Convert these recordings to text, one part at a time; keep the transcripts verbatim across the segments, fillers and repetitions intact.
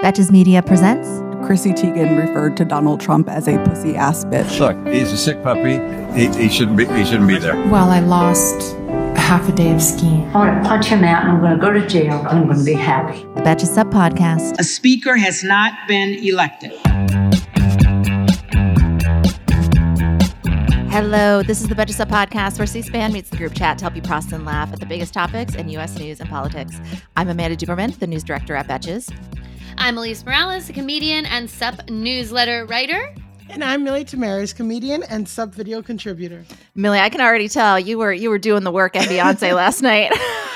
Betches Media presents Chrissy Teigen referred to Donald Trump as a pussy ass bitch. Look, he's a sick puppy. He, he shouldn't be. He shouldn't be there. Well, I lost half a day of skiing. I'm going to punch him out and I'm going to go to jail and I'm going to be happy. the Betches Sup Podcast. A speaker has not been elected. Hello, this is the Betches Sup Podcast, where C-SPAN meets the group chat to help you process and laugh at the biggest topics in U S news and politics. I'm Amanda Duberman, the news director at Betches. I'm Elise Morales, a comedian and Sup newsletter writer. And I'm Millie Tamaris, comedian and Sup video contributor. Millie, I can already tell you were you were doing the work at Beyonce last night.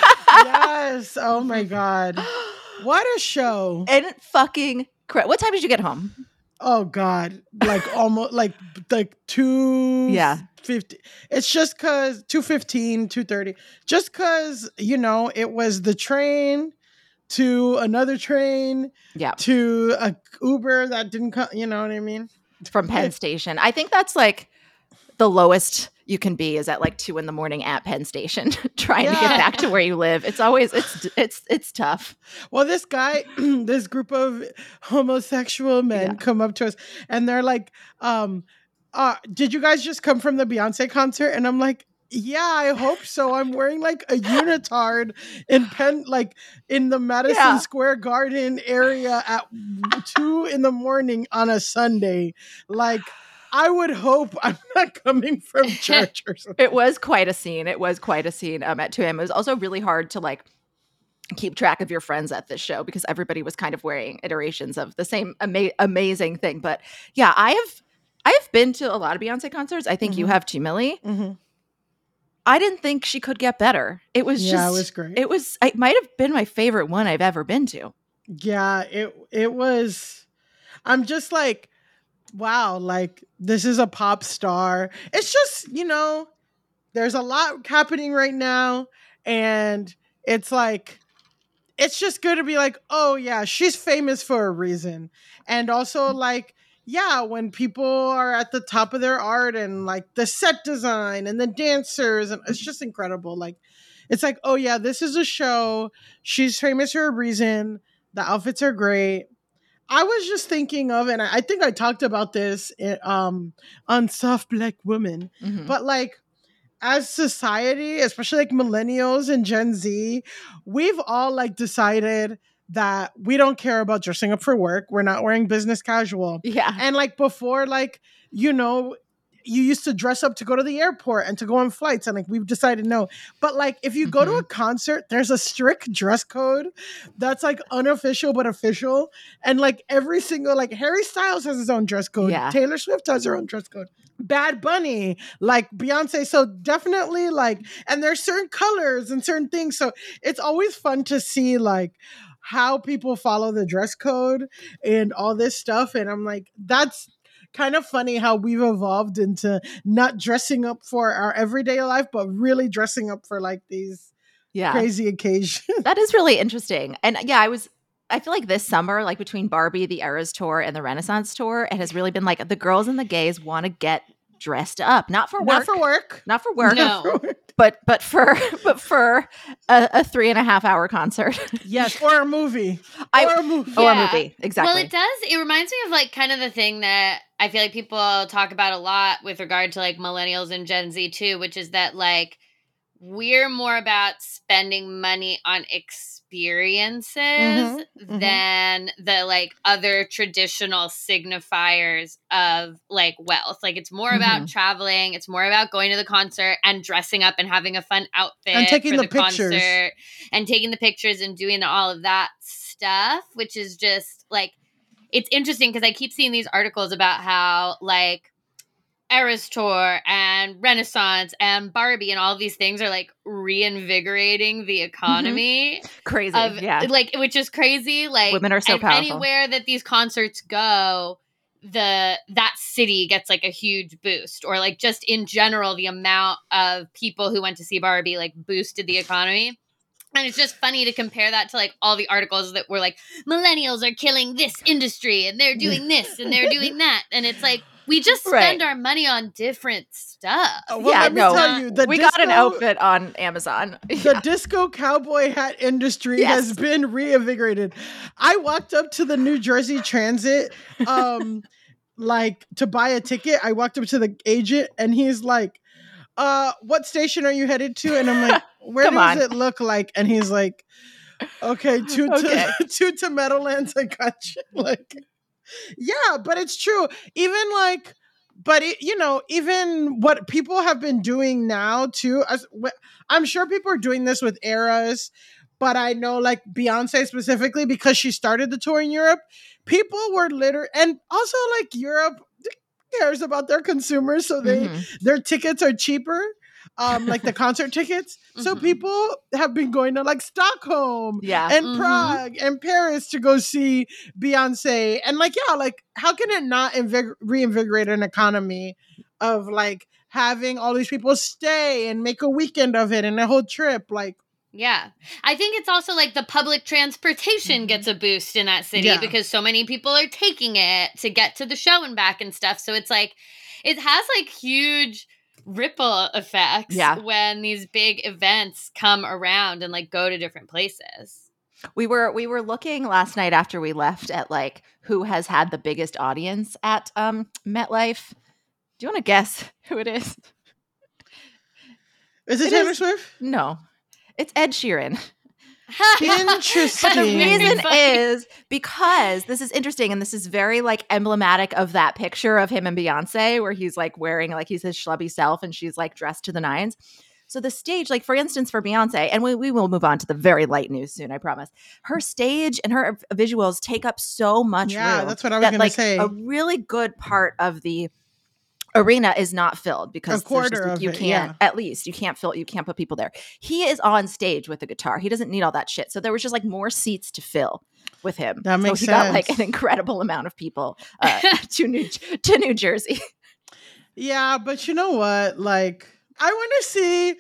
Yes. Oh my God. What a show. And fucking cra- what time did you get home? Oh God. Like almost like like two Yeah. fifty. It's just cause two fifteen, two thirty. Just cause, you know, it was the train to another train Yeah. to a Uber that didn't come, you know what I mean? From Penn Station. I think that's like the lowest you can be is at like two in the morning at Penn Station trying to get Yeah. back to where you live. It's always it's it's it's tough. Well, this guy, this group of homosexual men Yeah. come up to us and they're like, um, uh, did you guys just come from the Beyonce concert? And I'm like, yeah, I hope so. I'm wearing like a unitard in Penn, like in the Madison Yeah. Square Garden area at two in the morning on a Sunday. Like, I would hope I'm not coming from church or something. It was quite a scene. It was quite a scene um, at two a.m. It was also really hard to like keep track of your friends at this show because everybody was kind of wearing iterations of the same ama- amazing thing. But yeah, I have I have been to a lot of Beyonce concerts. I think you Mhm. have too, Millie. Mhm. I didn't think she could get better. It was Yeah, just it was great. It was it might have been my favorite one I've ever been to. Yeah, it it was. I'm just like, wow, like this is a pop star. It's just, you know, there's a lot happening right now, and it's like, it's just good to be like, oh yeah, she's famous for a reason, and also like, yeah, when people are at the top of their art and like the set design and the dancers, and it's just incredible. Like, it's like, oh yeah, this is a show. She's famous for a reason. The outfits are great. I was just thinking of, and I I think I talked about this in, um, on Soft Black Women, Mhm. but like, as society, especially like millennials and Gen Z, we've all like decided that we don't care about dressing up for work. We're not wearing business casual. Yeah. And like before, like, you know, you used to dress up to go to the airport and to go on flights. And like, we've decided no. But like, if you go to a concert, there's a strict dress code that's like unofficial but official. And like every single, like Harry Styles has his own dress code. Yeah. Taylor Swift has her own dress code. Bad Bunny, like Beyonce. So definitely like, and there's certain colors and certain things. So it's always fun to see like how people follow the dress code and all this stuff. And I'm like, that's kind of funny how we've evolved into not dressing up for our everyday life, but really dressing up for like these Yeah. crazy occasions. That is really interesting. And yeah, I was I feel like this summer, like between Barbie, the Eras tour, and the Renaissance tour, it has really been like the girls and the gays want to get dressed up. Not for work. Not for work. Not for work. No. But but for but for a, a three and a half hour concert. Yes. Or a movie. I- or a movie. Or a Yeah. movie. Exactly. Well, it does. It reminds me of like kind of the thing that I feel like people talk about a lot with regard to like millennials and Gen Z too, which is that like we're more about spending money on experiences Mhm, mhm. than the like other traditional signifiers of like wealth. Like it's more about traveling, it's more about going to the concert and dressing up and having a fun outfit And taking for the the, pictures. concert and taking the pictures and doing all of that stuff, which is just like it's interesting because I keep seeing these articles about how like Eras Tour and Renaissance and Barbie and all of these things are like reinvigorating the economy Crazy. of yeah. like, which is crazy. Like Women are so and powerful. anywhere that these concerts go, the that city gets like a huge boost, or like just in general, the amount of people who went to see Barbie like boosted the economy. And it's just funny to compare that to like all the articles that were like millennials are killing this industry and they're doing this and they're doing that, and it's like, We just Right. spend our money on different stuff. Uh, well, Yeah, let me no, tell you, the we disco, got an outfit on Amazon. the disco cowboy hat industry Yes. has been reinvigorated. I walked up to the New Jersey Transit, um, like to buy a ticket. I walked up to the agent, and he's like, "Uh, what station are you headed to?" And I'm like, "Where Come does on. it look like?" And he's like, "Okay, two Okay. to two to Meadowlands. I got you." Like, yeah, but it's true. Even like, but it, you know, even what people have been doing now too. As, wh- I'm sure people are doing this with eras, but I know like Beyonce specifically because she started the tour in Europe. People were literally, and also like Europe cares about their consumers, so they Mhm. their tickets are cheaper. Um, like the concert tickets. So Mhm. people have been going to like Stockholm Yeah. and Mhm. Prague and Paris to go see Beyonce. And like, yeah, like how can it not invig- reinvigorate an economy of like having all these people stay and make a weekend of it and a whole trip? Like, Yeah. I think it's also like the public transportation Mhm. gets a boost in that city Yeah. because so many people are taking it to get to the show and back and stuff. So it's like, it has like huge ripple effects Yeah. when these big events come around and like go to different places. We were we were looking last night after we left at like who has had the biggest audience at um MetLife. Do you want to guess who it is? is it, It Taylor is- Swift? No. It's Ed Sheeran. Interesting. But the Very reason funny. is because this is interesting and this is very like emblematic of that picture of him and Beyonce where he's like wearing like he's his schlubby self and she's like dressed to the nines. So the stage, like for instance, for Beyonce, and we, we will move on to the very light news soon, I promise. Her stage and her visuals take up so much Yeah, room. that's what I was that, gonna like, say. A really good part of the arena is not filled because A there's quarter just, like, of you it, can't yeah. at least you can't fill you can't put people there. He is on stage with a guitar. He doesn't need all that shit. So there was just like more seats to fill with him. That makes so he got like sense. an incredible amount of people uh, to New to New Jersey. Yeah, but you know what? Like, I want to see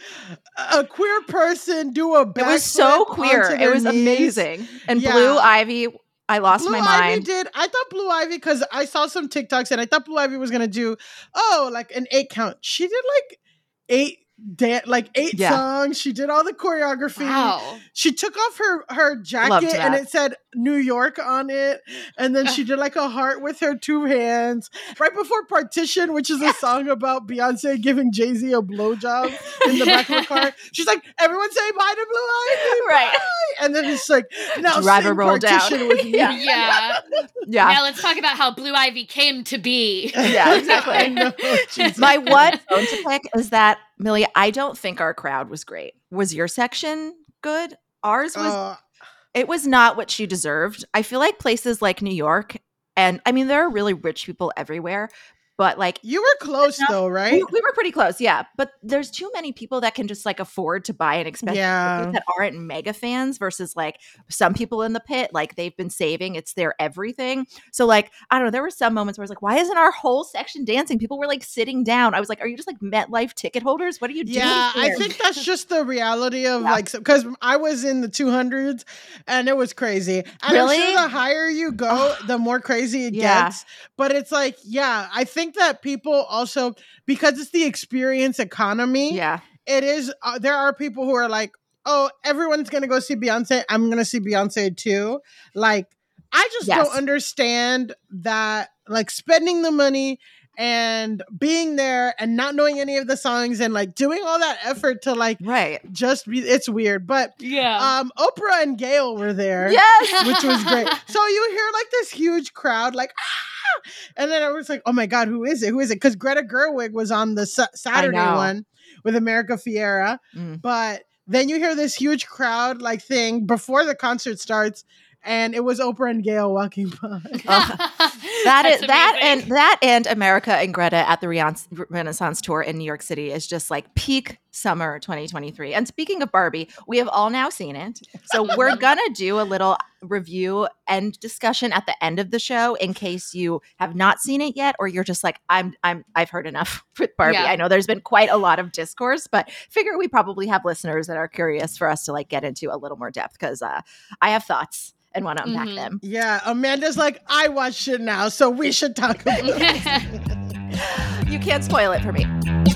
a queer person do a backflip. It was so queer. onto It their was knees. amazing. And Yeah. Blue Ivy, I lost Blue my Ivy mind. did. I thought Blue Ivy because I saw some TikToks and I thought Blue Ivy was gonna do oh like an eight count. She did like eight dan- like eight Yeah. songs. She did all the choreography. Wow. She took off her her Loved jacket and that. it said New York on it, and then she did like a heart with her two hands right before Partition, which is a song about Beyonce giving Jay Z a blowjob in the back of the car. She's like, "Everyone say bye to Blue Ivy," Right. bye." And then it's like, "Now Driver sing roll down. Partition with me." Yeah. Yeah. Yeah. Now let's talk about how Blue Ivy came to be. Yeah, exactly. I know. Jesus. My one phone to pick is that, Millie, I don't think our crowd was great. Was your section good? Ours was Uh, it was not what she deserved. I feel like places like New York, and I mean there are really rich people everywhere, but like you were close though, right? we, we were pretty close, yeah. But there's too many people that can just like afford to buy an expensive Yeah. ticket that aren't mega fans versus like some people in the pit, like they've been saving, it's their everything. So like I don't know, there were some moments where I was like, why isn't our whole section dancing? People were like sitting down. I was like, are you just like MetLife ticket holders? What are you doing? Yeah, I here? think that's just the reality of Yeah. like because I was in the two hundreds and it was crazy. And Really? I'm sure the higher you go, the more crazy it Yeah. gets. But it's like, yeah, I think that people also because it's the experience economy. Yeah. It is. Uh, there are people who are like, oh, everyone's gonna go see Beyonce. I'm gonna see Beyonce too. Like, I just Yes. don't understand that. Like spending the money and being there and not knowing any of the songs and like doing all that effort to like Right. just be. It's weird, but Yeah. um, Oprah and Gail were there. Yes. Which was great. So you hear like this huge crowd, like, ah! And then I was like, oh my God, who is it? Who is it? Because Greta Gerwig was on the sa- Saturday know. one with America Fiera. Mm. But then you hear this huge crowd like thing before the concert starts. And it was Oprah and Gail walking by. That That's is that amazing. and that and America and Greta at the Renaissance, Renaissance tour in New York City is just like peak summer twenty twenty-three. And speaking of Barbie, we have all now seen it. So we're gonna do a little review and discussion at the end of the show in case you have not seen it yet or you're just like I'm I'm I've heard enough with Barbie. Yeah. I know there's been quite a lot of discourse, but figure we probably have listeners that are curious for us to like get into a little more depth because uh, I have thoughts and want to unpack Mhm. them. Yeah, Amanda's like, I watched it now, so we should talk about it. You can't spoil it for me.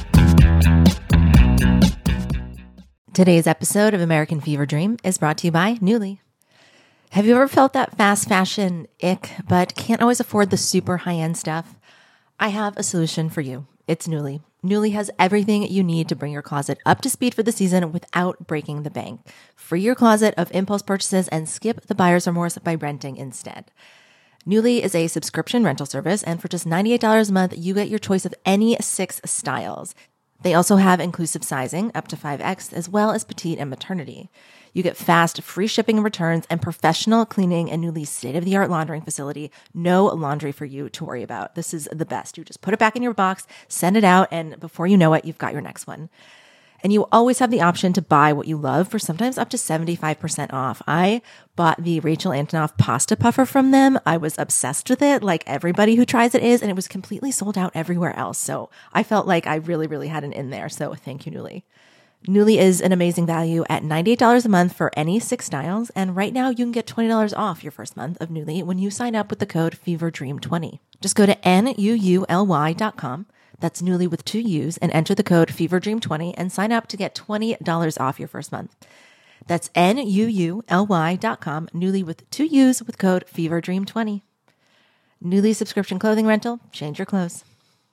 Today's episode of American Fever Dream is brought to you by Nuuly. Have you ever felt that fast fashion ick, but can't always afford the super high-end stuff? I have a solution for you. It's Nuuly. Nuuly has everything you need to bring your closet up to speed for the season without breaking the bank. Free your closet of impulse purchases and skip the buyer's remorse by renting instead. Nuuly is a subscription rental service, and for just ninety-eight dollars a month, you get your choice of any six styles. They also have inclusive sizing, up to five X, as well as petite and maternity. You get fast, free shipping and returns, and professional cleaning and Nuuly's state-of-the-art laundering facility. No laundry for you to worry about. This is the best. You just put it back in your box, send it out, and before you know it, you've got your next one. And you always have the option to buy what you love for sometimes up to seventy-five percent off. I bought the Rachel Antonoff pasta puffer from them. I was obsessed with it, like everybody who tries it is, and it was completely sold out everywhere else. So I felt like I really, really had an in there. So thank you, Nuuly. Nuuly is an amazing value at ninety-eight dollars a month for any six styles. And right now you can get twenty dollars off your first month of Nuuly when you sign up with the code fever dream twenty. Just go to N U U L Y dot com. That's Nuuly with two U's, and enter the code fever dream twenty and sign up to get twenty dollars off your first month. That's N U U L Y dot com, Nuuly with two U's with code fever dream twenty. Nuuly subscription clothing rental. Change your clothes.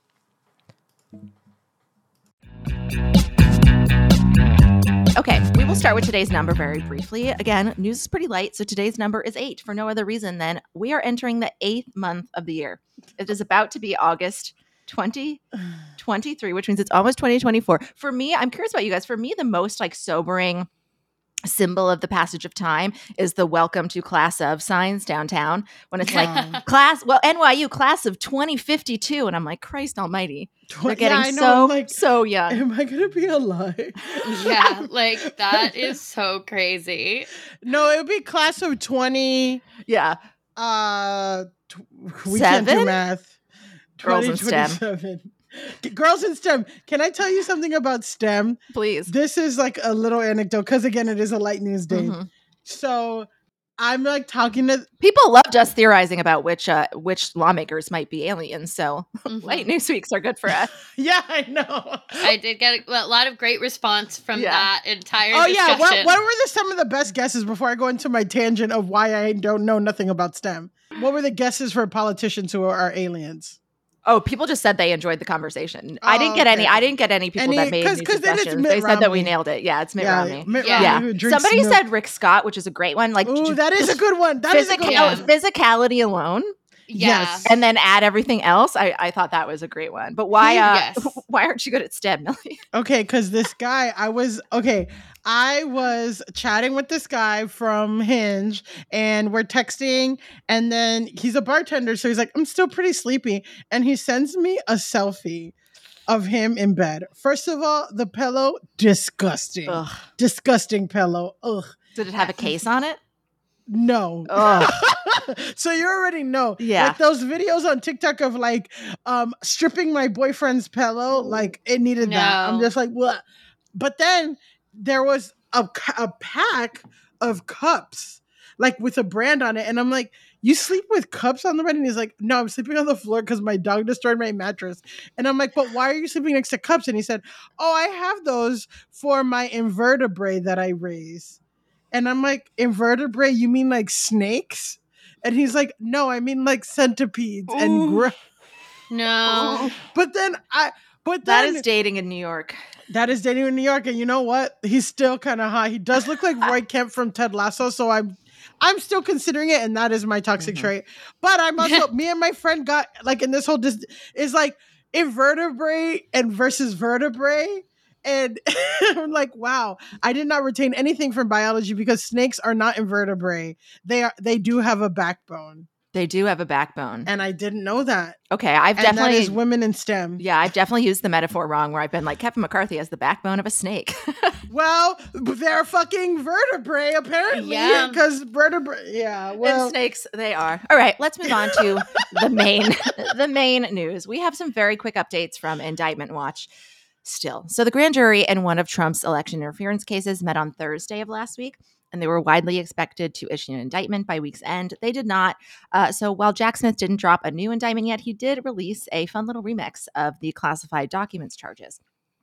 Okay, we will start with today's number very briefly. Again, news is pretty light, so today's number is eight for no other reason than we are entering the eighth month of the year. It is about to be August twenty twenty-three, which means it's almost twenty twenty-four. For me, I'm curious about you guys. For me, the most like sobering symbol of the passage of time is the welcome to class of signs downtown when it's like class, well, N Y U class of twenty fifty-two. And I'm like, Christ almighty. They're getting yeah, I know, so, like, so young. Am I going to be alive? Yeah, like that is so crazy. No, it would be class of twenty. Yeah. Uh, tw- we can't do Seven? math. Girls in STEM. twenty twenty-seven. Girls in STEM. Can I tell you something about STEM? Please. This is like a little anecdote because, again, it is a light news day. Mhm. So I'm like talking to People loved us theorizing about which uh, which lawmakers might be aliens. So Mhm. light news weeks are good for us. yeah, I know. I did get a, a lot of great response from Yeah. that entire Oh discussion. yeah, what, what were the, some of the best guesses before I go into my tangent of why I don't know nothing about STEM? What were the guesses for politicians who are aliens? Oh, people just said they enjoyed the conversation. I didn't Oh, get any. okay. I didn't get any people Any- that made 'cause- any 'cause then it's suggestions. Mitt They said that we Romney. nailed it. Yeah, it's Mitt yeah, Romney. Mitt Yeah. Romney Yeah. who drinks Somebody milk. said Rick Scott, which is a great one. Like, Ooh, ju- that is a just good one. That is a physical- good Yeah. one. physicality alone, Yeah. Yes. and then add everything else. I, I thought that was a great one. But why? Uh, Yes. Why aren't you good at STEM, Millie? Okay, because this guy, I was okay. I was chatting with this guy from Hinge, and we're texting, and then he's a bartender, so he's like, "I'm still pretty sleepy," and he sends me a selfie of him in bed. First of all, the pillow, disgusting, Ugh. disgusting pillow. Ugh, Did it have a case on it? no. Ugh. So you already know. Yeah. Like those videos on TikTok of like um stripping my boyfriend's pillow, like it needed that. I'm No. just like, what? But then there was a, ca- a pack of cups, like with a brand on it. And I'm like, you sleep with cups on the bed? And he's like, no, I'm sleeping on the floor because my dog destroyed my mattress. And I'm like, but why are you sleeping next to cups? And he said, oh, I have those for my invertebrate that I raise. And I'm like, invertebrate? You mean like snakes? And he's like, no, I mean like centipedes and Ooh. gra-. No. But then I, but That then is dating in New York. that is dating in New York, and you know what? He's still kind of hot. He does look like Roy Kemp from Ted Lasso, so I'm, I'm still considering it, and that is my toxic Mhm. trait. But I'm also, me and my friend got like in this whole dis- is like invertebrate and versus vertebrae. And I'm like, wow, I did not retain anything from biology because snakes are not invertebrate. They are. They do have a backbone, They do have a backbone. and I didn't know that. Okay, I've And that definitely is women in STEM. yeah, I've definitely used the metaphor wrong where I've been like Kevin McCarthy has the backbone of a snake. Well, they're fucking vertebrae apparently. Yeah. Because vertebrae. Yeah. and Well. snakes, they are. All right, let's move on to the main the main news. We have some very quick updates from Indictment Watch. Still. So the grand jury in one of Trump's election interference cases met on Thursday of last week. and they were widely expected to issue an indictment by week's end. They did not. Uh, so while Jack Smith didn't drop a new indictment yet, he did release a fun little remix of the classified documents charges.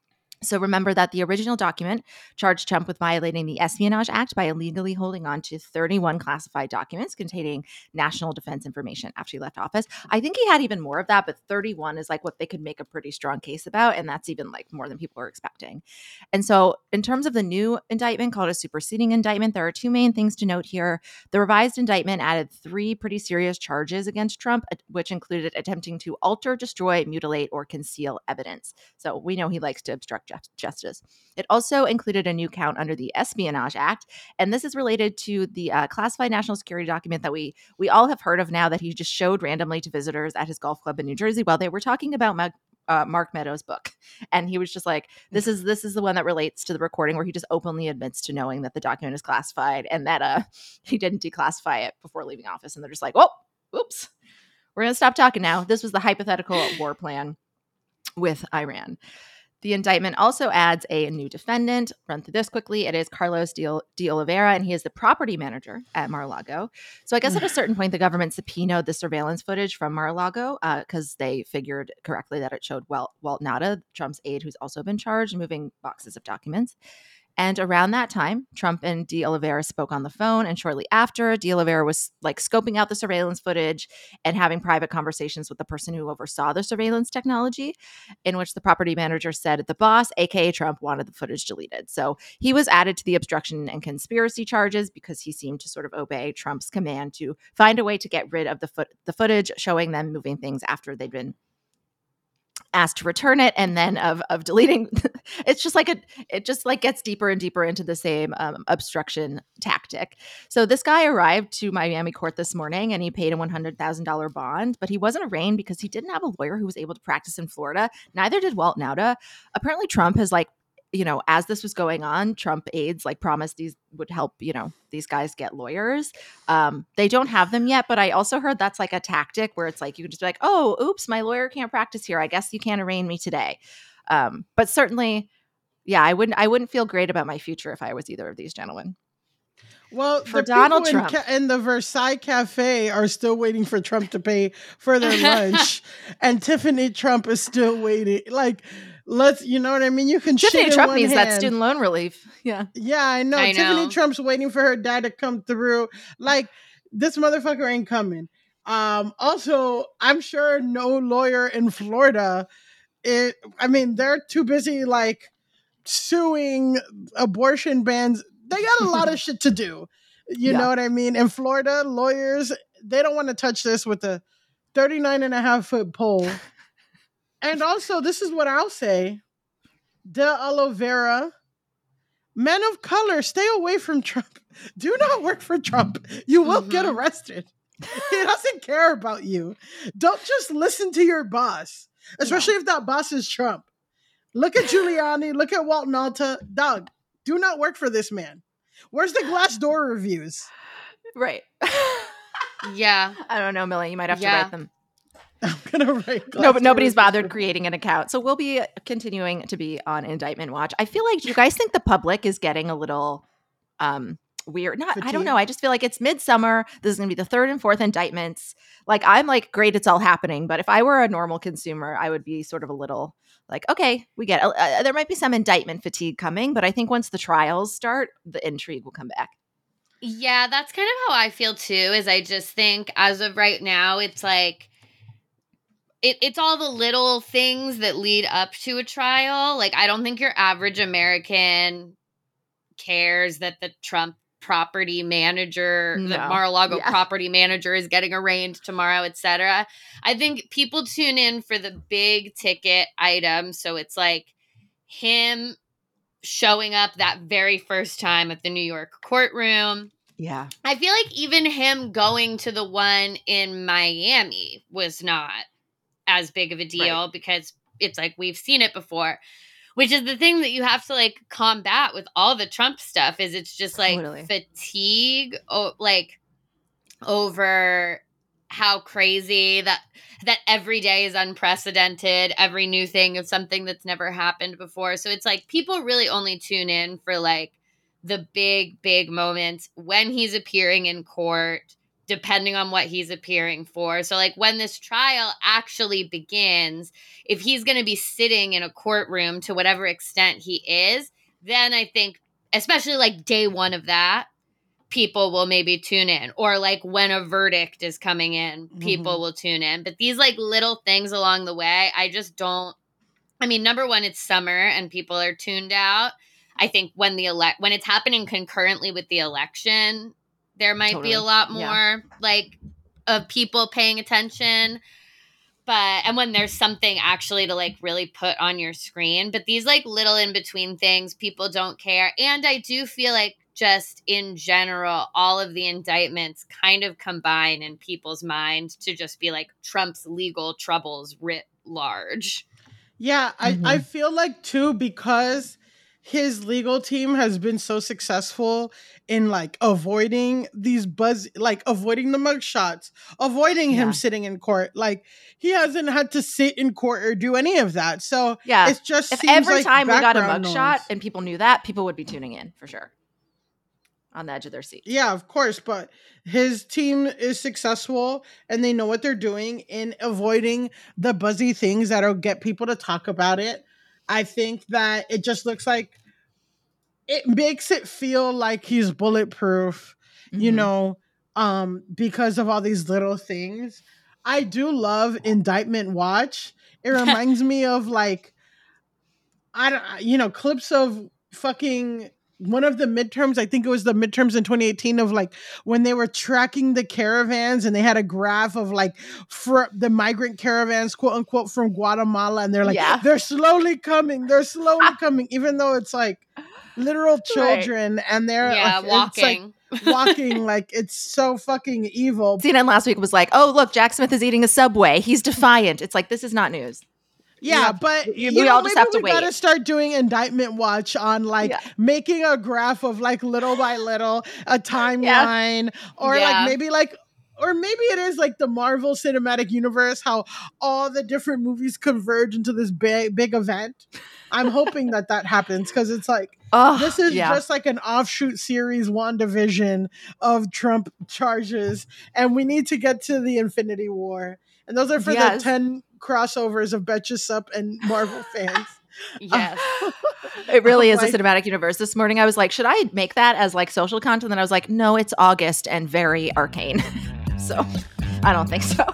So remember that the original document charged Trump with violating the Espionage Act by illegally holding on to thirty-one classified documents containing national defense information after he left office. I think he had even more of that, but thirty-one is like what they could make a pretty strong case about, and that's even like more than people are expecting. And so in terms of the new indictment called a superseding indictment, there are two main things to note here. The revised indictment added three pretty serious charges against Trump, which included attempting to alter, destroy, mutilate, or conceal evidence. So we know he likes to obstruct justice. It also included a new count under the Espionage Act, and this is related to the uh, classified national security document that we we all have heard of now that he just showed randomly to visitors at his golf club in New Jersey while they were talking about Mag- uh, Mark Meadows' book. And he was just like, "This is this is the one that relates to the recording where he just openly admits to knowing that the document is classified and that uh, he didn't declassify it before leaving office." And they're just like, "Oh, oops, we're gonna stop talking now." This was the hypothetical war plan with Iran. The indictment also adds a new defendant. Run through this quickly. It is Carlos de, de Oliveira, and he is the property manager at Mar-a-Lago. So I guess at a certain point, the government subpoenaed the surveillance footage from Mar-a-Lago because uh, they figured correctly that it showed Walt, Walt Nauta, Trump's aide, who's also been charged, moving boxes of documents. And around that time, Trump and De Oliveira spoke on the phone. And shortly after, De Oliveira was like scoping out the surveillance footage and having private conversations with the person who oversaw the surveillance technology, in which the property manager said the boss, aka Trump, wanted the footage deleted. So he was added to the obstruction and conspiracy charges because he seemed to sort of obey Trump's command to find a way to get rid of the, foot- the footage, showing them moving things after they'd been asked to return it, and then of of deleting. It's just like a it just like gets deeper and deeper into the same um, obstruction tactic. So this guy arrived to Miami court this morning and he paid a one hundred thousand dollars bond, but he wasn't arraigned because he didn't have a lawyer who was able to practice in Florida. Neither did Walt Nauta. Apparently Trump has like, you know, as this was going on, Trump aides like promised these would help, you know, these guys get lawyers. Um, they don't have them yet, but I also heard that's like a tactic where it's like, you can just be like, oh, oops, my lawyer can't practice here. I guess you can't arraign me today. Um, but certainly, yeah, I wouldn't, I wouldn't feel great about my future if I was either of these gentlemen. Well, for the Donald people Trump in, ca- in the Versailles Cafe are still waiting for Trump to pay for their lunch, and Tiffany Trump is still waiting. Like, let's, you know what I mean? You can Tiffany shit Trump in needs one that hand. student loan relief. Yeah, Yeah, I know. I Tiffany know. Trump's waiting for her dad to come through. Like, this motherfucker ain't coming. Um, also, I'm sure no lawyer in Florida. It. I mean, they're too busy like suing abortion bans. They got a lot of shit to do. You Yeah. know what I mean? In Florida, lawyers, they don't want to touch this with a thirty-nine and a half foot pole. And also, this is what I'll say. De Oliveira, men of color, stay away from Trump. Do not work for Trump. You will Mhm. get arrested. He doesn't care about you. Don't just listen to your boss, especially if that boss is Trump. Look at Giuliani. Look at Walt Nauta. Dog, do not work for this man. Where's the Glassdoor reviews? right. Yeah. I don't know, Millie. You might have Yeah. to write them. I'm gonna write. No, but Glassdoor nobody's reviews. bothered creating an account. So we'll be continuing to be on indictment watch. I feel like, do you guys think the public is getting a little um weird? Not, I don't Fatigued? know. I just feel like it's midsummer. This is going to be the third and fourth indictments. Like, I'm like, great, it's all happening. But if I were a normal consumer, I would be sort of a little like, okay, we get uh, uh, there might be some indictment fatigue coming. But I think once the trials start, the intrigue will come back. Yeah, that's kind of how I feel too, is I just think as of right now, it's like, it, it's all the little things that lead up to a trial. Like, I don't think your average American cares that the Trump property manager, the No. Mar-a-Lago Yeah. property manager is getting arraigned tomorrow, et cetera. I think people tune in for the big ticket items. So it's like him showing up that very first time at the New York courtroom. Yeah. I feel like even him going to the one in Miami was not as big of a deal because it's like we've seen it before, which is the thing that you have to like combat with all the Trump stuff is it's just like Totally. fatigue o- like over how crazy that that every day is unprecedented. Every new thing is something that's never happened before. So it's like people really only tune in for like the big, big moments when he's appearing in court, depending on what he's appearing for. So like when this trial actually begins, if he's going to be sitting in a courtroom to whatever extent he is, then I think, especially like day one of that, people will maybe tune in. Or like when a verdict is coming in, people Mm-hmm. will tune in. But these like little things along the way, I just don't, I mean, number one, it's summer and people are tuned out. I think when the elect when it's happening concurrently with the election, there might Totally. be a lot more Yeah. like of people paying attention. But and when there's something actually to like really put on your screen, but these like little in between things, people don't care. And I do feel like just in general, all of the indictments kind of combine in people's minds to just be like Trump's legal troubles writ large. Yeah, I, Mhm. I feel like too, because his legal team has been so successful in like avoiding these buzz, like avoiding the mug shots, avoiding him Yeah. sitting in court. Like he hasn't had to sit in court or do any of that. So Yeah. it just If seems every like time we got a background mugshot noise. and people knew that, people would be tuning in for sure. On the edge of their seat. Yeah, of course, but his team is successful and they know what they're doing in avoiding the buzzy things that'll get people to talk about it. I think that it just looks like it makes it feel like he's bulletproof, you Mhm. know, um, because of all these little things. I do love Indictment Watch. It reminds me of like I don't, you know, clips of fucking one of the midterms. I think it was the midterms in twenty eighteen of like when they were tracking the caravans and they had a graph of like for the migrant caravans, quote unquote, from Guatemala. And they're like, Yeah. they're slowly coming. They're slowly coming, even though it's like literal children and they're Yeah, like, it's like walking. walking like it's so fucking evil. C N N last week was like, oh, look, Jack Smith is eating a Subway. He's defiant. It's like, this is not news. Yeah, have- but you- you we know, all just maybe have to we gotta wait. start doing Indictment Watch on like Yeah. making a graph of like little by little a timeline, or Yeah. like maybe like, or maybe it is like the Marvel Cinematic Universe, how all the different movies converge into this big big event. I'm hoping that that happens because it's like Oh, this is yeah. just like an offshoot series, WandaVision of Trump charges, and we need to get to the Infinity War. And those are for Yes. the ten crossovers of Betcha Sup and Marvel fans. Yes. It really I'm is like- a cinematic universe. This morning I was like, should I make that as like social content? Then I was like, no, it's August and very arcane. So I don't think so.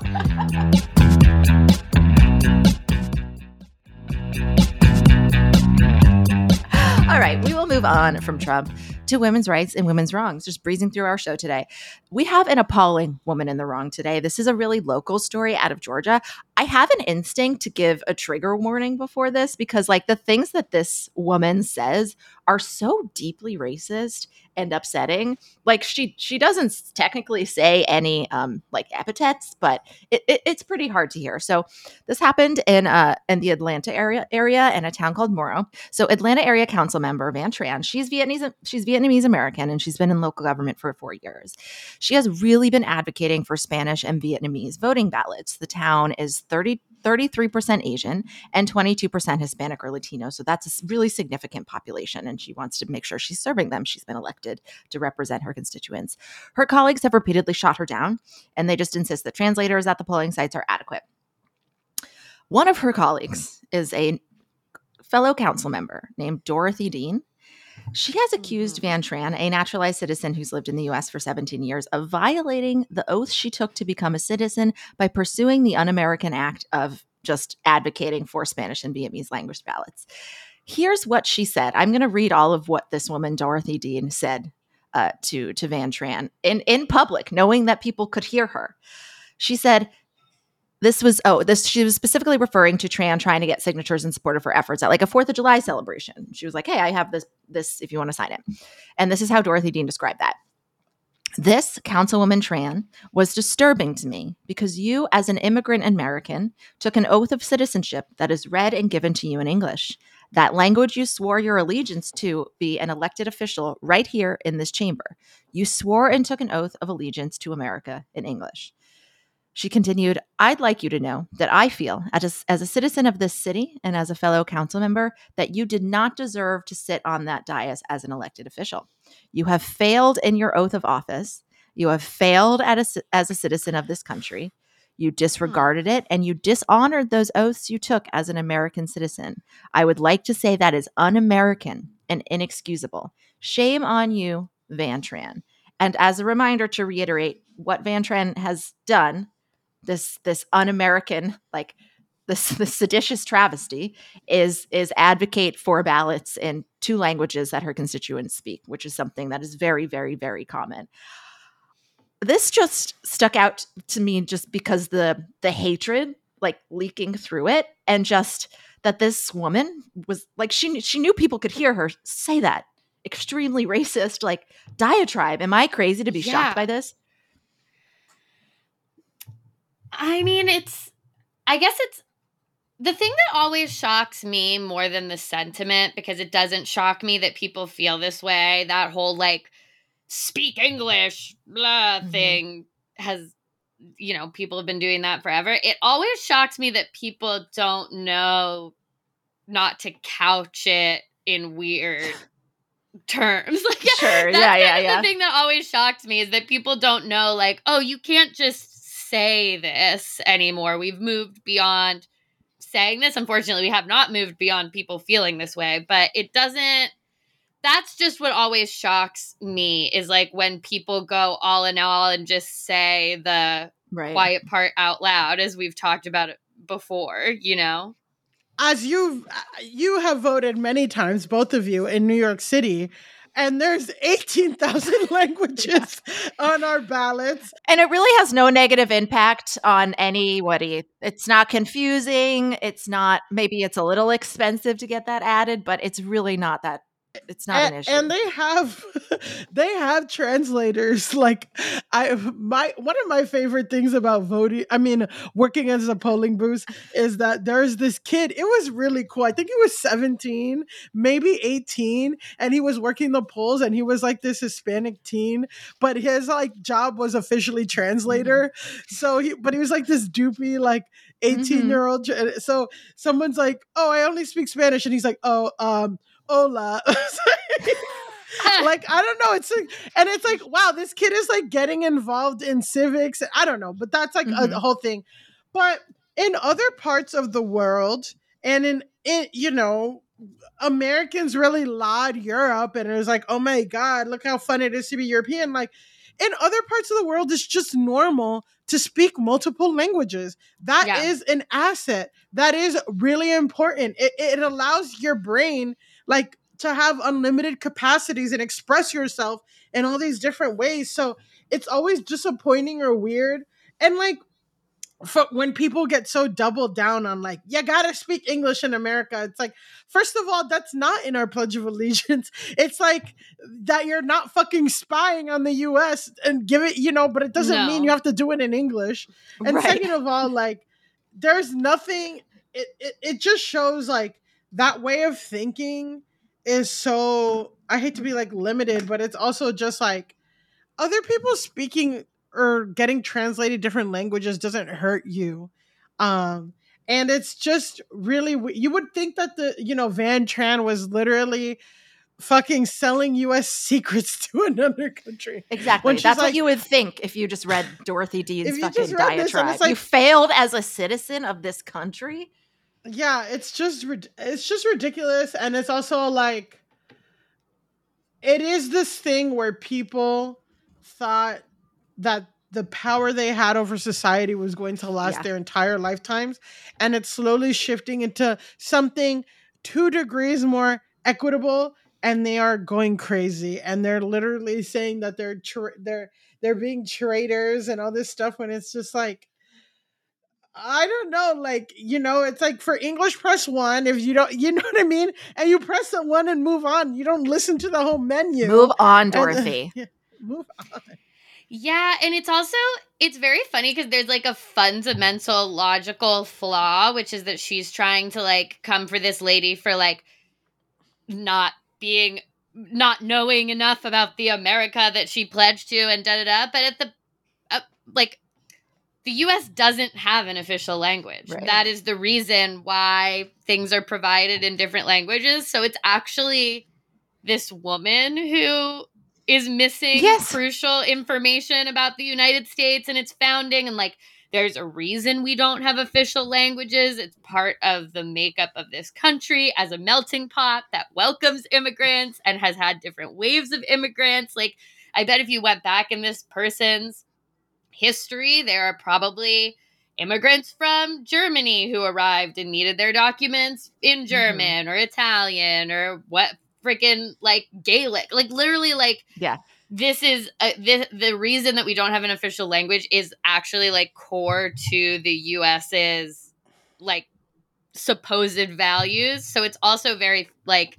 All right, we will move on from Trump to women's rights and women's wrongs, just breezing through our show today. We have an appalling woman in the wrong today. This is a really local story out of Georgia. I have an instinct to give a trigger warning before this because, like, the things that this woman says are so deeply racist and upsetting. Like, she she doesn't technically say any um like epithets, but it, it, it's pretty hard to hear. So this happened in uh in the Atlanta area area in a town called Morrow. So Atlanta area council member Van Tran, she's Vietnamese she's Vietnamese American and she's been in local government for four years. She has really been advocating for Spanish and Vietnamese voting ballots. The town is thirty, thirty-three percent Asian and twenty-two percent Hispanic or Latino. So that's a s- really significant population. And she wants to make sure she's serving them. She's been elected to represent her constituents. Her colleagues have repeatedly shot her down, and they just insist that translators at the polling sites are adequate. One of her colleagues is a fellow council member named Dorothy Dean. She has accused Van Tran, a naturalized citizen who's lived in the U S for seventeen years, of violating the oath she took to become a citizen by pursuing the un-American act of just advocating for Spanish and Vietnamese language ballots. Here's what she said. I'm going to read all of what this woman, Dorothy Dean, said uh, to, to Van Tran in, in public, knowing that people could hear her. She said, This was, oh, this, she was specifically referring to Tran trying to get signatures in support of her efforts at like a fourth of July celebration. She was like, hey, I have this, this, if you want to sign it. And this is how Dorothy Dean described that. This, Councilwoman Tran, was disturbing to me because you, as an immigrant American, took an oath of citizenship that is read and given to you in English. That language you swore your allegiance to be an elected official right here in this chamber. You swore and took an oath of allegiance to America in English. She continued, I'd like you to know that I feel, as a, as a citizen of this city and as a fellow council member, that you did not deserve to sit on that dais as an elected official. You have failed in your oath of office. You have failed at a, as a citizen of this country. You disregarded it and you dishonored those oaths you took as an American citizen. I would like to say that is un-American and inexcusable. Shame on you, Van Tran. And as a reminder to reiterate what Van Tran has done, this this un-American, like this, this seditious travesty, is is advocate for ballots in two languages that her constituents speak, which is something that is very, very, very common. This just stuck out to me just because the the hatred like leaking through it, and just that this woman was like, she she knew people could hear her say that extremely racist like diatribe. Am I crazy to be Yeah. shocked by this? I mean, it's, I guess it's, the thing that always shocks me more than the sentiment, because it doesn't shock me that people feel this way, that whole like speak English blah Mhm. thing has, you know, people have been doing that forever. It always shocks me that people don't know not to couch it in weird terms. Like, Sure, that's yeah, kind yeah, of yeah. the thing that always shocks me, is that people don't know, like, oh, you can't just say this anymore. We've moved beyond saying this. Unfortunately, we have not moved beyond people feeling this way, but it doesn't, that's just what always shocks me, is like when people go all in all and just say the Right. quiet part out loud, as we've talked about it before, you know? As you you have voted many times, both of you, in New York City, and there's eighteen thousand languages on our ballots. And it really has no negative impact on anybody. It's not confusing. It's not, maybe it's a little expensive to get that added, but it's really not that, it's not and, an issue. and they have they have translators. Like, I my one of my favorite things about voting, I mean working as a polling booth, is that there's this kid. It was really cool. I think he was seventeen, maybe eighteen, and he was working the polls, and he was like this Hispanic teen, but his like job was officially translator. Mm-hmm. So he but he was like this doopy like eighteen mm-hmm. year old. So someone's like, oh, I only speak Spanish, and he's like, oh um hola. Like, I don't know. It's like, and it's like, wow, this kid is like getting involved in civics. I don't know, but that's like mm-hmm. a, a whole thing. But in other parts of the world, and in, in, you know, Americans really laud Europe, and it was like, oh my God, look how fun it is to be European. Like, in other parts of the world, it's just normal to speak multiple languages. That yeah. is an asset. That is really important. It, it allows your brain, like, to have unlimited capacities and express yourself in all these different ways. So it's always disappointing or weird. And like, for when people get so doubled down on like, you gotta speak English in America, it's like, first of all, that's not in our Pledge of Allegiance. It's like that you're not fucking spying on the U S and give it, you know, but it doesn't no. mean you have to do it in English. And right. second of all, like, there's nothing, it, it, it just shows like that way of thinking is so, I hate to be like limited, but it's also just like other people speaking or getting translated different languages doesn't hurt you. Um, and it's just really, you would think that the, you know, Van Tran was literally fucking selling U S secrets to another country. Exactly. That's like, what you would think if you just read Dorothy Dean's fucking diatribe. Like, you failed as a citizen of this country. Yeah, it's just it's just ridiculous. And it's also like, it is this thing where people thought that the power they had over society was going to last yeah. their entire lifetimes. And it's slowly shifting into something two degrees more equitable. And they are going crazy. And they're literally saying that they're tra- they're they're being traitors and all this stuff, when it's just like, I don't know, like, you know, it's like for English, press one if you don't, you know what I mean? And you press the one and move on. You don't listen to the whole menu. Move on, Dorothy. And, uh, yeah, move on. Yeah, and it's also, it's very funny because there's like a fundamental logical flaw, which is that she's trying to like come for this lady for like not being, not knowing enough about the America that she pledged to and da da da. But at the, uh, like, the U S doesn't have an official language. Right. That is the reason why things are provided in different languages. So it's actually this woman who is missing Yes. crucial information about the United States and its founding. And like, there's a reason we don't have official languages. It's part of the makeup of this country as a melting pot that welcomes immigrants and has had different waves of immigrants. Like, I bet if you went back in this person's history, there are probably immigrants from Germany who arrived and needed their documents in German mm-hmm. or Italian or what freaking like Gaelic. Like literally like yeah. This is a, this, the reason that we don't have an official language is actually like core to the US's like supposed values. So it's also very like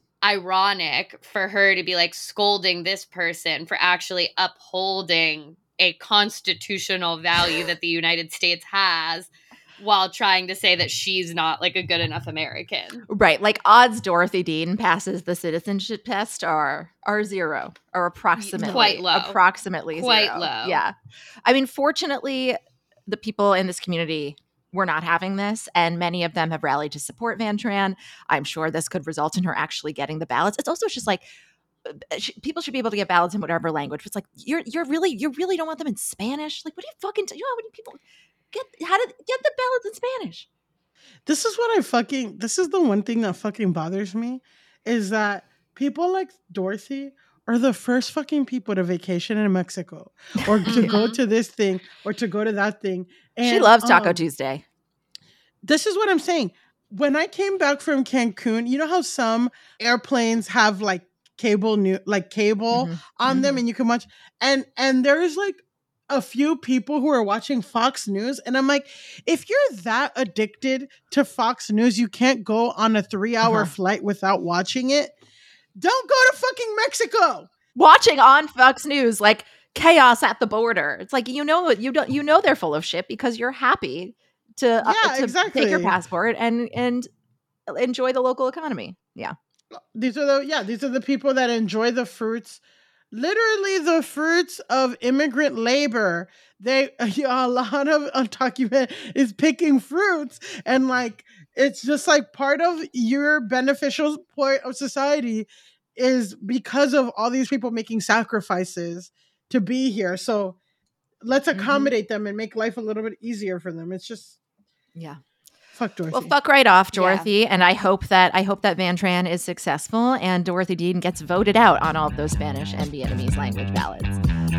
ironic for her to be like scolding this person for actually upholding a constitutional value that the United States has while trying to say that she's not like a good enough American. Right. Like odds Dorothy Dean passes the citizenship test are are zero or approximately quite low. Approximately quite zero. low. Yeah. I mean, fortunately, the people in this community were not having this, and many of them have rallied to support Van Tran. I'm sure this could result in her actually getting the ballots. It's also just like sh- people should be able to get ballots in whatever language. It's like you're you're really you really don't want them in Spanish. Like, what do you fucking do? You know how many people get how to get the ballots in Spanish? This is what I fucking. This is the one thing that fucking bothers me, is that people like Dorothy are the first fucking people to vacation in Mexico or to go to this thing or to go to that thing. And, she loves Taco um, Tuesday. This is what I'm saying. When I came back from Cancun, you know how some airplanes have like cable new like cable mm-hmm. on mm-hmm. them and you can watch and and there's like a few people who are watching Fox News, and I'm like, if you're that addicted to Fox News, you can't go on a three-hour uh-huh. flight without watching it. Don't go to fucking Mexico. Watching on Fox News like chaos at the border. It's like you know you don't you know they're full of shit because you're happy to, yeah, uh, to exactly. take your passport and and enjoy the local economy. Yeah. These are the yeah, these are the people that enjoy the fruits. Literally the fruits of immigrant labor. They a lot of undocumented is picking fruits, and like it's just like part of your beneficial part of society is because of all these people making sacrifices to be here. So let's accommodate mm-hmm. them and make life a little bit easier for them. It's just yeah. Fuck Dorothy. Well, fuck right off, Dorothy. Yeah. And I hope that I hope that Van Tran is successful and Dorothy Dean gets voted out on all of those Spanish and Vietnamese language ballots.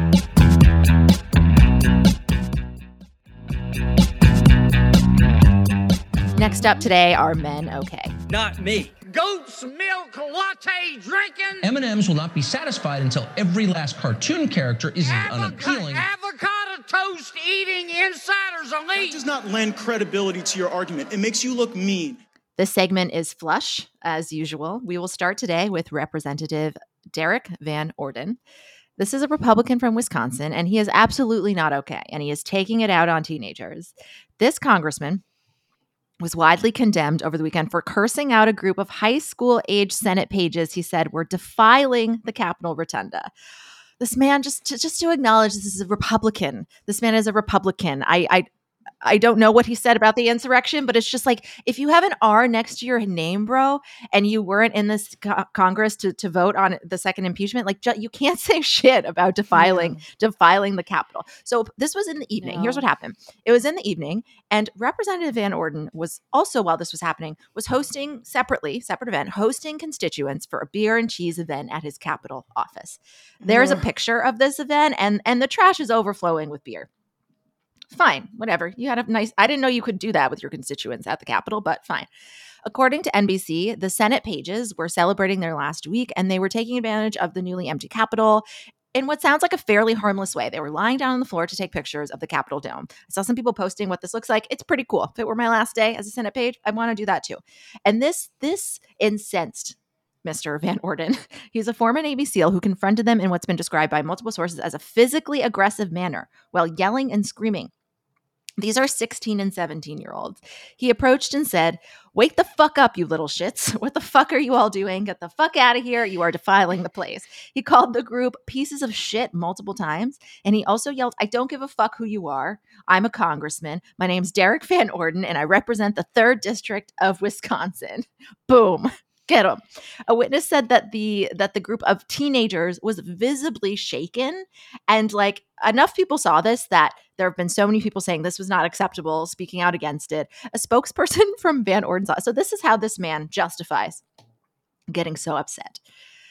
Next up today are Men Okay. Not me. Goat's milk latte drinking. M and M's will not be satisfied until every last cartoon character isn't Avoc- unappealing. Avocado toast eating insiders elite. That does not lend credibility to your argument. It makes you look mean. This segment is flush, as usual. We will start today with Representative Derek Van Orden. This is a Republican from Wisconsin, and he is absolutely not okay, and he is taking it out on teenagers. This congressman was widely condemned over the weekend for cursing out a group of high school-age Senate pages he said were defiling the Capitol Rotunda. This man, just to, just to acknowledge this is a Republican. This man is a Republican. I, I I don't know what he said about the insurrection, but it's just like, if you have an R next to your name, bro, and you weren't in this co- Congress to, to vote on the second impeachment, like ju- you can't say shit about defiling, yeah. defiling the Capitol. So this was in the evening. No. Here's what happened. It was in the evening, and Representative Van Orden was also, while this was happening, was hosting separately, separate event, hosting constituents for a beer and cheese event at his Capitol office. There's yeah. a picture of this event, and and the trash is overflowing with beer. Fine, whatever. You had a nice, I didn't know you could do that with your constituents at the Capitol, but fine. According to N B C, the Senate pages were celebrating their last week, and they were taking advantage of the newly empty Capitol in what sounds like a fairly harmless way. They were lying down on the floor to take pictures of the Capitol dome. I saw some people posting what this looks like. It's pretty cool. If it were my last day as a Senate page, I want to do that too. And this, this incensed Mister Van Orden. He's a former Navy SEAL who confronted them in what's been described by multiple sources as a physically aggressive manner while yelling and screaming. These are sixteen and seventeen year olds. He approached and said, "Wake the fuck up, you little shits. What the fuck are you all doing? Get the fuck out of here. You are defiling the place." He called the group pieces of shit multiple times. And he also yelled, "I don't give a fuck who you are. I'm a congressman. My name's Derek Van Orden, and I represent the third district of Wisconsin." Boom. Get him. A witness said that the that the group of teenagers was visibly shaken, and like enough people saw this that there have been so many people saying this was not acceptable, speaking out against it. A spokesperson from Van Orden's office. So this is how this man justifies getting so upset.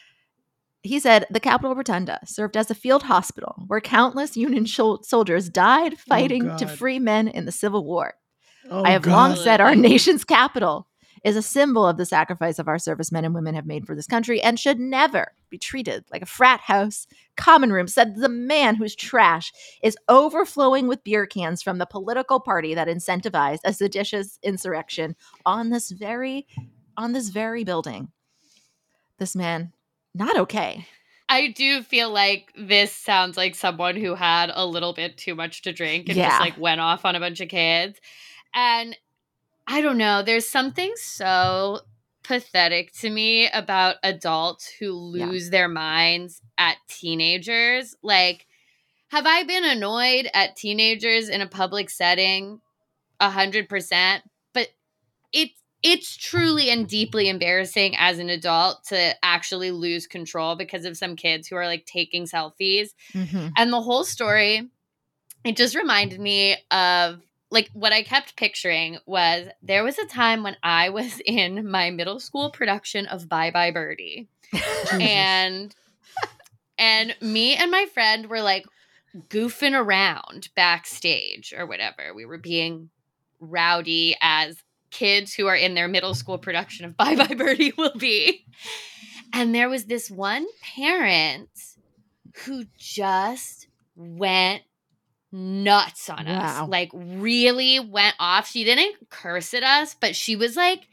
He said the Capitol Rotunda served as a field hospital where countless Union sh- soldiers died fighting Oh, to God. free men in the Civil War. Oh, I have God. long said our nation's capital is a symbol of the sacrifice of our servicemen and women have made for this country and should never be treated like a frat house common room, said the man whose trash is overflowing with beer cans from the political party that incentivized a seditious insurrection on this very on this very building. This man, not okay. I do feel like this sounds like someone who had a little bit too much to drink and Yeah. just like went off on a bunch of kids. And I don't know, there's something so pathetic to me about adults who lose their minds at teenagers. Like, have I been annoyed at teenagers in a public setting? A hundred percent. But it's it's truly and deeply embarrassing as an adult to actually lose control because of some kids who are like taking selfies. Mm-hmm. And the whole story, it just reminded me of like what I kept picturing was there was a time when I was in my middle school production of Bye Bye Birdie. and and me and my friend were like goofing around backstage or whatever. We were being rowdy as kids who are in their middle school production of Bye Bye Birdie will be. And there was this one parent who just went nuts on Wow. us. Like really went off. She didn't curse at us, but she was like,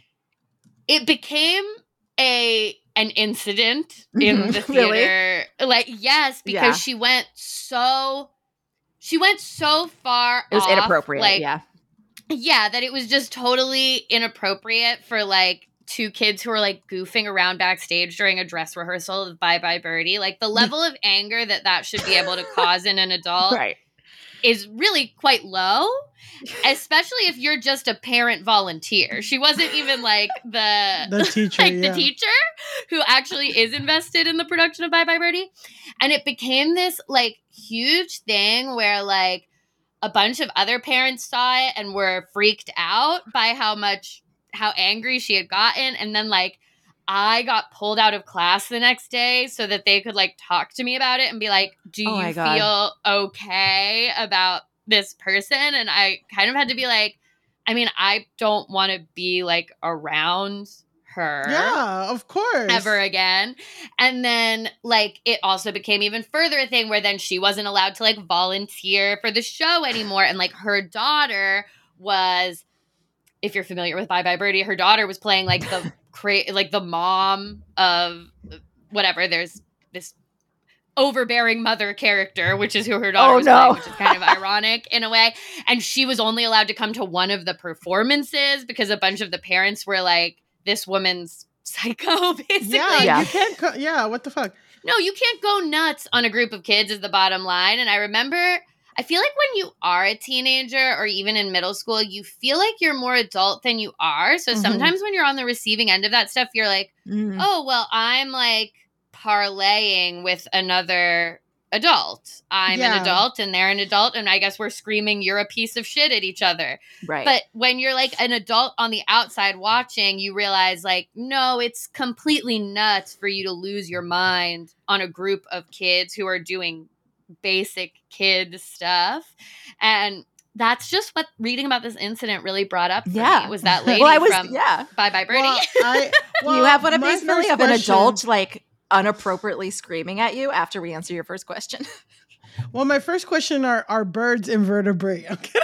it became a an incident in Mhm. the Really? theater. Like, yes, because Yeah. she went so she went so far It was off, inappropriate. like, yeah. yeah, that it was just totally inappropriate for like two kids who were like goofing around backstage during a dress rehearsal of Bye Bye Birdie. Like the level of anger that that should be able to cause in an adult Right. is really quite low, especially if you're just a parent volunteer. She wasn't even like the The teacher, like yeah. the teacher who actually is invested in the production of Bye Bye Birdie. And it became this like huge thing where like a bunch of other parents saw it and were freaked out by how much how angry she had gotten. And then like I got pulled out of class the next day so that they could like talk to me about it and be like, do Oh my you God. feel okay about this person? And I kind of had to be like, I mean, I don't want to be like around her Yeah, of course. ever again. And then like it also became even further a thing where then she wasn't allowed to like volunteer for the show anymore. And like her daughter was, if you're familiar with Bye Bye Birdie, her daughter was playing like the cra- like the mom of whatever. There's this overbearing mother character, which is who her daughter Oh, was no. playing, which is kind of ironic in a way. And she was only allowed to come to one of the performances because a bunch of the parents were like, this woman's psycho, basically. Yeah, Yeah. you can't. Co- yeah, what the fuck? No, you can't go nuts on a group of kids is the bottom line. And I remember, I feel like when you are a teenager or even in middle school, you feel like you're more adult than you are. So Mhm. sometimes when you're on the receiving end of that stuff, you're like, Mhm. oh, well, I'm like parlaying with another adult. I'm Yeah. an adult and they're an adult. And I guess we're screaming, you're a piece of shit at each other. Right. But when you're like an adult on the outside watching, you realize like, no, it's completely nuts for you to lose your mind on a group of kids who are doing basic kid stuff. And that's just what reading about this incident really brought up for Yeah. me was that lady Well, I was- from yeah. Bye Bye Birdie. Well, I, well, you have one of my these, Millie, first of an question- adult like unappropriately screaming at you after we answer your first question. Well, my first question are are birds invertebrate? Okay.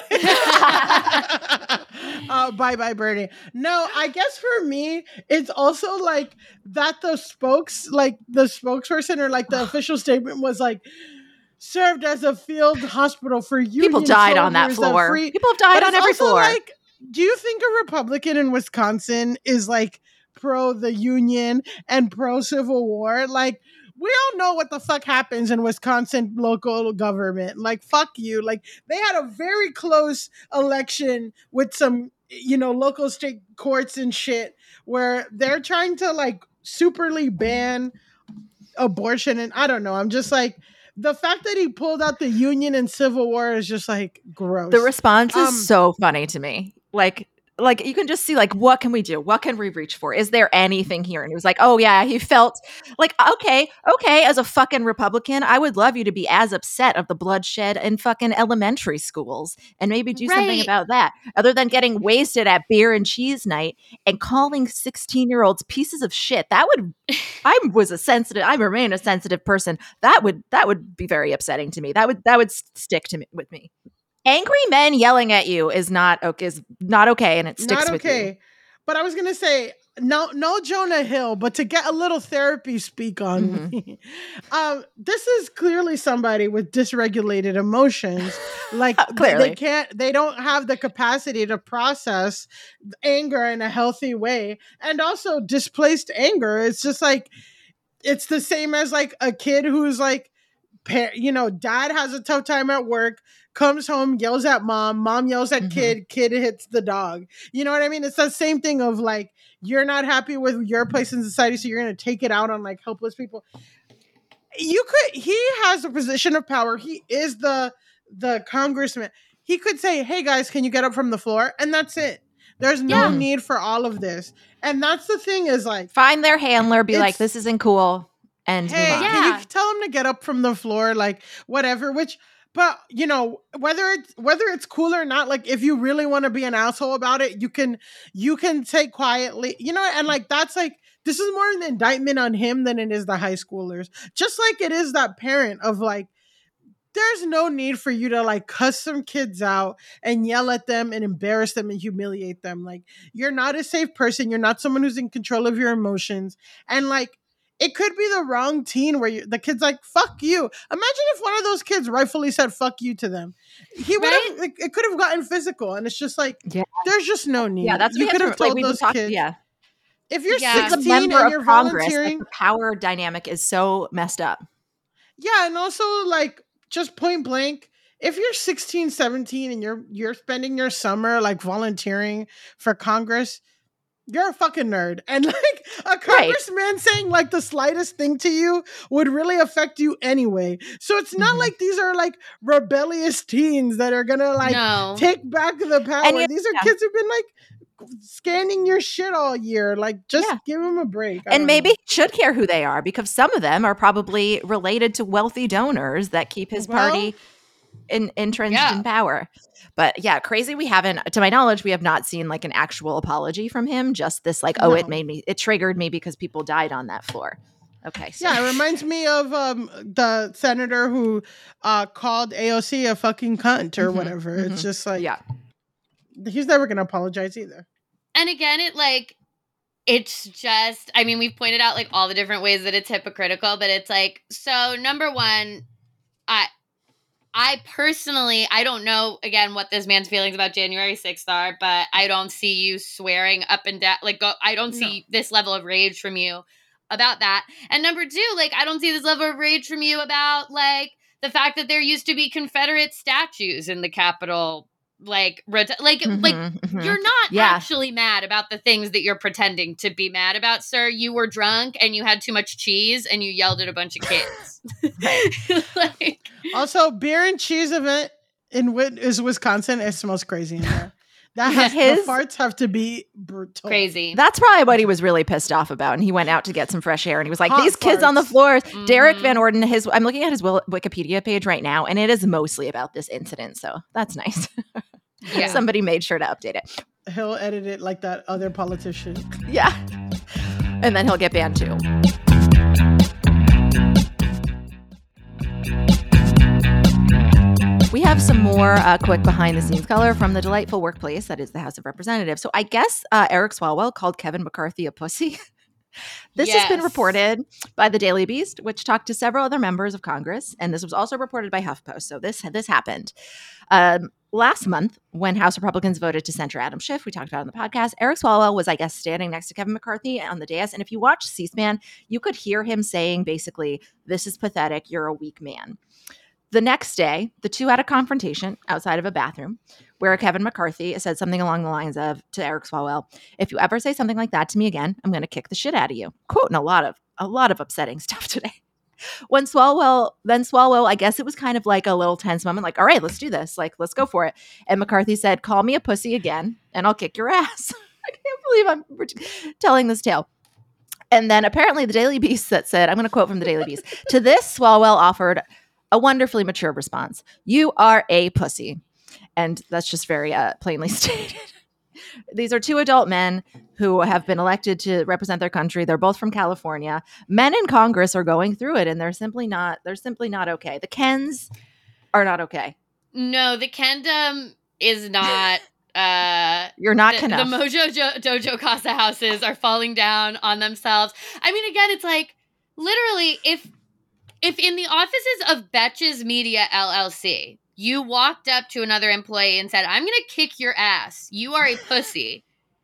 uh, bye bye birdie. No, I guess for me, it's also like that the spokes like the spokesperson or like the official statement was like served as a field hospital for union People died on that soldiers of floor. free- People have died But on it's every also floor. Like, do you think a Republican in Wisconsin is like pro the union and pro Civil War? Like, we all know what the fuck happens in Wisconsin local government. Like, fuck you. Like, they had a very close election with some, you know, local state courts and shit where they're trying to like superly ban abortion. And I don't know. I'm just like, the fact that he pulled out the union and Civil War is just like gross. The response is Um, so funny to me. Like, like you can just see, like, what can we do? What can we reach for? Is there anything here? And he was like, oh yeah, he felt like, okay, okay, as a fucking Republican, I would love you to be as upset of the bloodshed in fucking elementary schools and maybe do something Right. about that, other than getting wasted at beer and cheese night and calling sixteen year olds pieces of shit. That would, I was a sensitive, I remain a sensitive person. That would, that would be very upsetting to me. That would, that would s- stick to me with me. Angry men yelling at you is not okay. Is not okay, and it sticks Not with okay. you. But I was gonna say no, no Jonah Hill, but to get a little therapy speak on Mhm. me, um, this is clearly somebody with dysregulated emotions. Like they- Clearly. they can't, they don't have the capacity to process anger in a healthy way, and also displaced anger. It's just like it's the same as like a kid who's like, par- you know, dad has a tough time at work, comes home, yells at mom, mom yells at Mhm. kid, kid hits the dog. You know what I mean? It's the same thing of like, you're not happy with your place in society, so you're going to take it out on like helpless people. You could, he has a position of power. He is the, the congressman. He could say, hey guys, can you get up from the floor? And that's it. There's no Yeah. need for all of this. And that's the thing is like, Find their handler, be like, It's- this isn't cool, and hey, move on. Yeah. can you tell him to get up from the floor, like whatever? Which, but you know, whether it's whether it's cool or not, like if you really want to be an asshole about it, you can you can say quietly, you know, and like that's like this is more an indictment on him than it is the high schoolers. Just like it is that parent of like, there's no need for you to like cuss some kids out and yell at them and embarrass them and humiliate them. Like, you're not a safe person. You're not someone who's in control of your emotions. And like, it could be the wrong teen where you, the kid's like, fuck you. Imagine if one of those kids rightfully said fuck you to them. He would have, it, it could have gotten physical. And it's just like, Yeah. there's just no need. Yeah, that's what you we could have have to, like, told we've been those talking- kids. Yeah, If you're Yeah. as a sixteen member and of you're Congress, like, volunteering, the power dynamic is so messed up. yeah, and also like just point blank, if you're sixteen, seventeen and you're you're spending your summer like volunteering for Congress, you're a fucking nerd. And like a congressman saying like the slightest thing to you would really affect you anyway. So it's not Mhm. like these are like rebellious teens that are gonna like No. take back the power. And you- These are yeah. kids who've been like scanning your shit all year. Like, just Yeah. give them a break. I And don't maybe know. he should care who they are, because some of them are probably related to wealthy donors that keep his Well- party in, entrenched Yeah. in power. But yeah, crazy. We haven't, to my knowledge, we have not seen like an actual apology from him. Just this, like, oh, it No. made me, it triggered me because people died on that floor. Okay. So. Yeah, it reminds me of um, the senator who uh, called A O C a fucking cunt or Mhm, whatever. mhm. It's just like, Yeah. he's never going to apologize either. And again, it like it's just I mean, we've pointed out like all the different ways that it's hypocritical, but it's like, so number one, I I personally I don't know again what this man's feelings about January sixth are, but I don't see you swearing up and down like go, I don't see this level of rage from you about that. And number two, like I don't see this level of rage from you about like the fact that there used to be Confederate statues in the Capitol. Like, ret- like, like, Mhm, mhm. you're not Yeah. actually mad about the things that you're pretending to be mad about, sir. You were drunk and you had too much cheese and you yelled at a bunch of kids. like, Also, beer and cheese event in Wit- is Wisconsin. It smells crazy in there. That has, His- the farts have to be brutal. crazy. That's probably what he was really pissed off about. And he went out to get some fresh air and he was like, Hot these kids on the farts. floors. Derek Mhm. Van Orden, his I'm looking at his Wil- Wikipedia page right now, and it is mostly about this incident. So that's nice. Yeah. Somebody made sure to update it. He'll edit it like that other politician. Yeah. And then he'll get banned too. We have some more uh, quick behind the scenes color from the delightful workplace that is the House of Representatives. So I guess uh, Eric Swalwell called Kevin McCarthy a pussy. This yes. has been reported by the Daily Beast, which talked to several other members of Congress, and this was also reported by HuffPost. So this this happened um, last month when House Republicans voted to censure Adam Schiff. We talked about it on the podcast. Eric Swalwell was, I guess, standing next to Kevin McCarthy on the dais, and if you watch C-SPAN, you could hear him saying basically, "This is pathetic. You're a weak man." The next day, the two had a confrontation outside of a bathroom where Kevin McCarthy said something along the lines of, to Eric Swalwell, "If you ever say something like that to me again, I'm going to kick the shit out of you." Quoting a lot of a lot of upsetting stuff today. When Swalwell, then Swalwell, I guess it was kind of like a little tense moment, like, all right, let's do this. Like, let's go for it. And McCarthy said, "Call me a pussy again and I'll kick your ass." I can't believe I'm telling this tale. And then apparently the Daily Beast that said, I'm going to quote from the Daily Beast, to this, Swalwell offered a wonderfully mature response. "You are a pussy." And that's just very uh, plainly stated. These are two adult men who have been elected to represent their country. They're both from California. Men in Congress are going through it, and they're simply not. They're simply not okay. The Kens are not okay. No, the Kendom is not. Uh, You're not the, enough. The Mojo jo- Dojo Casa houses are falling down on themselves. I mean, again, it's like literally if if in the offices of Betches Media L L C. You walked up to another employee and said, "I'm going to kick your ass. You are a pussy."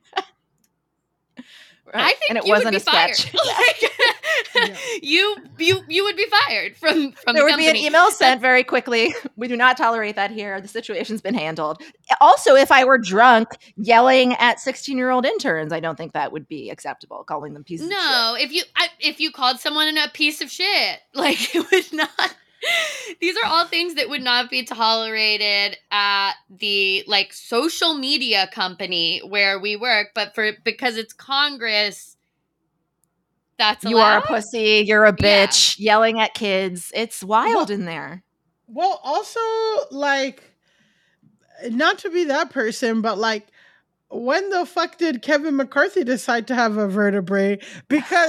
Right. I think and it you wasn't would be a sketch. fired. like, yeah. you you you would be fired from from there the would company. be an email sent very quickly. "We do not tolerate that here. The situation's been handled." Also, if I were drunk yelling at sixteen-year-old interns, I don't think that would be acceptable. Calling them pieces no, of shit. No, if you I, if you called someone a piece of shit, like it would not. These are all things that would not be tolerated at the like social media company where we work, but for because it's Congress, that's allowed? You are a pussy, you're a bitch, yeah. Yelling at kids. It's wild well, in there. Well, also, like, not to be that person, but like, when the fuck did Kevin McCarthy decide to have a vertebrae? Because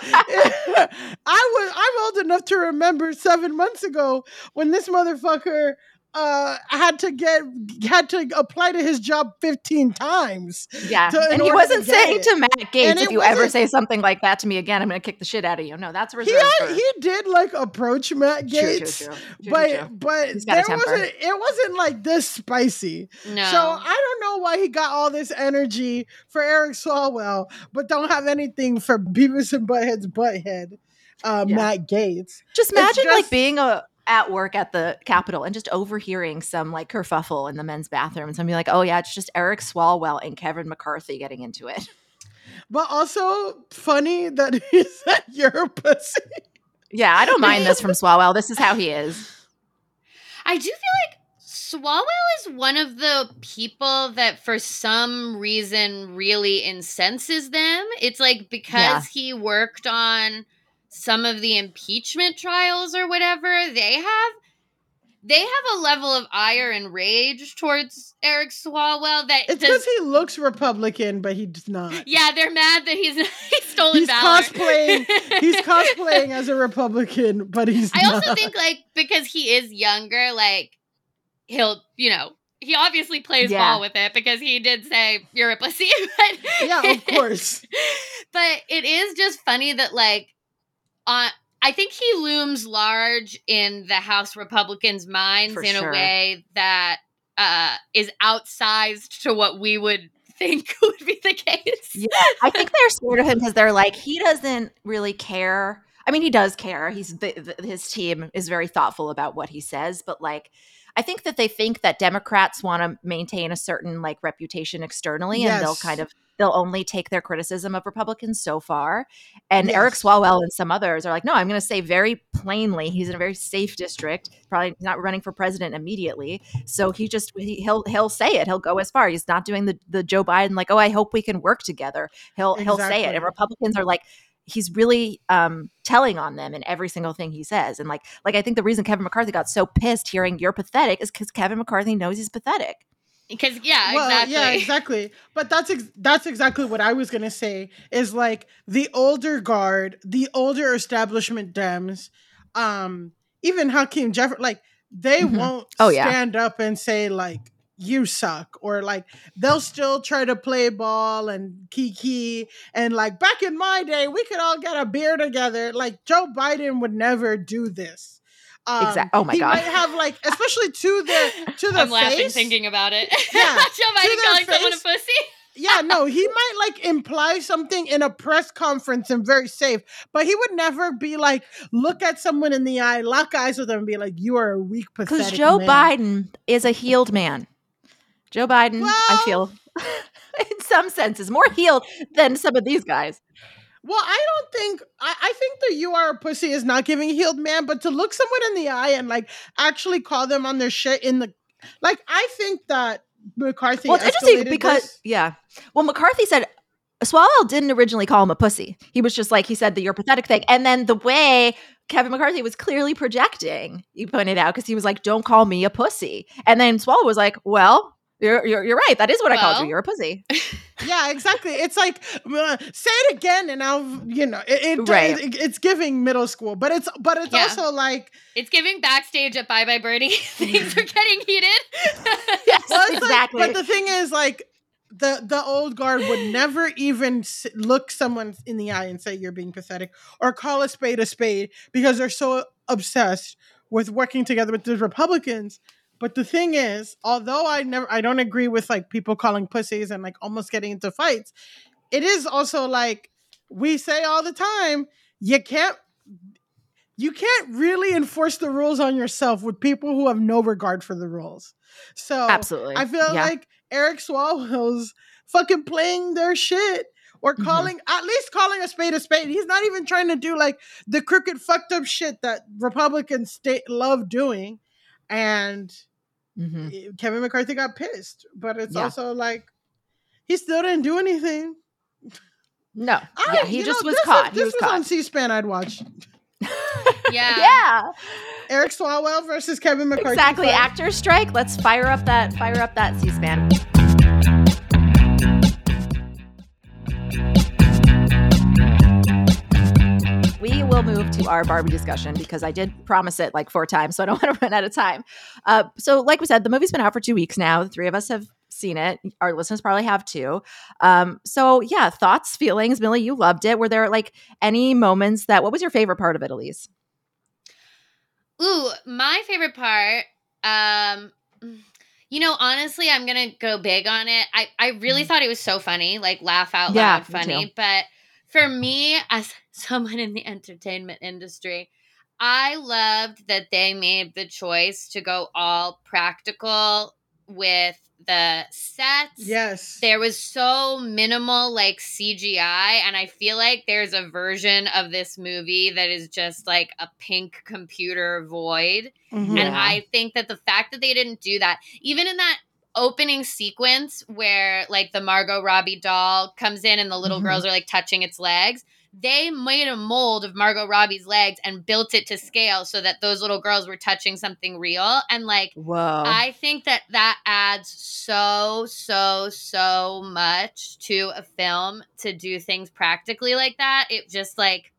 I was I'm old enough to remember seven months ago when this motherfucker uh, had to get had to apply to his job fifteen times. Yeah, to, and he wasn't to saying it. to Matt Gaetz, and "If you ever say something like that to me again, I'm going to kick the shit out of you." No, that's reserved. He, for... he did like approach Matt Gaetz, true, true, true. True, but true, true. but there wasn't it wasn't like this spicy. No, so I don't know why he got all this energy for Eric Swalwell, but don't have anything for Beavis and Butthead's butthead, uh, yeah. Matt Gaetz. Just imagine just, like being a. at work at the Capitol and just overhearing some like kerfuffle in the men's bathroom and somebody like, "Oh yeah, it's just Eric Swalwell and Kevin McCarthy getting into it." But also funny that he said you're a pussy. Yeah, I don't mind this from Swalwell. This is how he is. I do feel like Swalwell is one of the people that for some reason really incenses them. It's like because yeah. he worked on some of the impeachment trials or whatever, they have they have a level of ire and rage towards Eric Swalwell that it's because he looks Republican, but he does not. Yeah, they're mad that he's he's stolen he's valor. cosplaying. He's cosplaying as a Republican, but he's. I not. also think like because he is younger, like he'll you know. He obviously plays yeah. ball with it because he did say you're a pussy. But yeah, of course. But it is just funny that like. Uh, I think he looms large in the House Republicans' minds For in sure. a way that uh, is outsized to what we would think would be the case. Yeah, I think they're scared of him because they're like, he doesn't really care. I mean, he does care. He's the, the, his team is very thoughtful about what he says, but like, I think that they think that Democrats want to maintain a certain like reputation externally, yes. and they'll kind of they'll only take their criticism of Republicans so far. And yes. Eric Swalwell and some others are like, no, I'm going to say very plainly, he's in a very safe district, probably not running for president immediately. So he just he, he'll he'll say it. He'll go as far. He's not doing the the Joe Biden like, oh, I hope we can work together. He'll exactly. he'll say it. And Republicans are like, he's really um, telling on them in every single thing he says. And like, like I think the reason Kevin McCarthy got so pissed hearing you're pathetic is because Kevin McCarthy knows he's pathetic. Because yeah, well, exactly. Yeah, exactly. But that's ex- that's exactly what I was gonna say. Is like the older guard, the older establishment Dems, um, even Hakeem Jeffrey, like they mm-hmm. won't oh, yeah. stand up and say like you suck, or like they'll still try to play ball and kiki and like back in my day we could all get a beer together. Like Joe Biden would never do this. Um, Exactly. Oh my he God. might have like, especially to the to the I'm face. laughing thinking about it. Yeah, Joe Biden their calling someone a face. pussy. Yeah, no, he might like imply something in a press conference and very safe, but he would never be like, look at someone in the eye, lock eyes with them, and be like, "You are a weak, pathetic." Because Joe man. Biden is a healed man. Joe Biden, I Well- feel, in some senses, more healed than some of these guys. Well, I don't think I, I think the "you are a pussy" is not giving healed man, but to look someone in the eye and like actually call them on their shit in the like, I think that McCarthy. Well, it's interesting escalated because, this. yeah. Well, McCarthy said Swalwell didn't originally call him a pussy. He was just like, he said the "you're pathetic" thing. And then the way Kevin McCarthy was clearly projecting, you pointed out, because he was like, don't call me a pussy. And then Swalwell was like, well, you're, you're, you're right. That is what I called Well. you. You're a pussy. Yeah, exactly. It's like, uh, say it again, and I'll, you know, it, it, Right. it- it's giving middle school, but it's but it's Yeah. also like, It's giving backstage at Bye Bye Birdie. Things are getting heated. Yes, well, it's like- exactly. but the thing is, like, the the old guard would never even s- look someone in the eye and say you're being pathetic, or call a spade a spade, because they're so obsessed with working together with the Republicans. But the thing is, although I never, I don't agree with like people calling pussies and like almost getting into fights. It is also like we say all the time, you can't, you can't really enforce the rules on yourself with people who have no regard for the rules. So Absolutely. I feel Yeah. like Eric Swalwell's fucking playing their shit. Or Mhm. calling, at least calling a spade a spade. He's not even trying to do like the crooked, fucked up shit that Republicans state love doing. And Mhm. Kevin McCarthy got pissed, but it's Yeah. also like he still didn't do anything. No. I, yeah, he you just know, was this caught. If he this was, was caught. on C-SPAN, I'd watch Yeah. Yeah. Eric Swalwell versus Kevin McCarthy. Exactly. fight. Actors strike. Let's fire up that fire up that C-SPAN. We will move to our Barbie discussion because I did promise it like four times, so I don't want to run out of time. Uh, so, like we said, the movie's been out for two weeks now. The three of us have seen it. Our listeners probably have too. Um, so, yeah, thoughts, feelings. Millie, you loved it. Were there like any moments that? What was your favorite part of it, Elise? Ooh, my favorite part. Um, you know, honestly, I'm gonna go big on it. I I really thought it was so funny, like laugh out Yeah, loud me funny. too. But for me, as someone in the entertainment industry, I loved that they made the choice to go all practical with the sets. Yes. There was so minimal like C G I, and I feel like there's a version of this movie that is just like a pink computer void. Mhm. And I think that the fact that they didn't do that, even in that opening sequence where like the Margot Robbie doll comes in and the little Mhm. girls are like touching its legs, they made a mold of Margot Robbie's legs and built it to scale so that those little girls were touching something real. And like, Whoa. I think that that adds so, so, so much to a film to do things practically like that. It just like,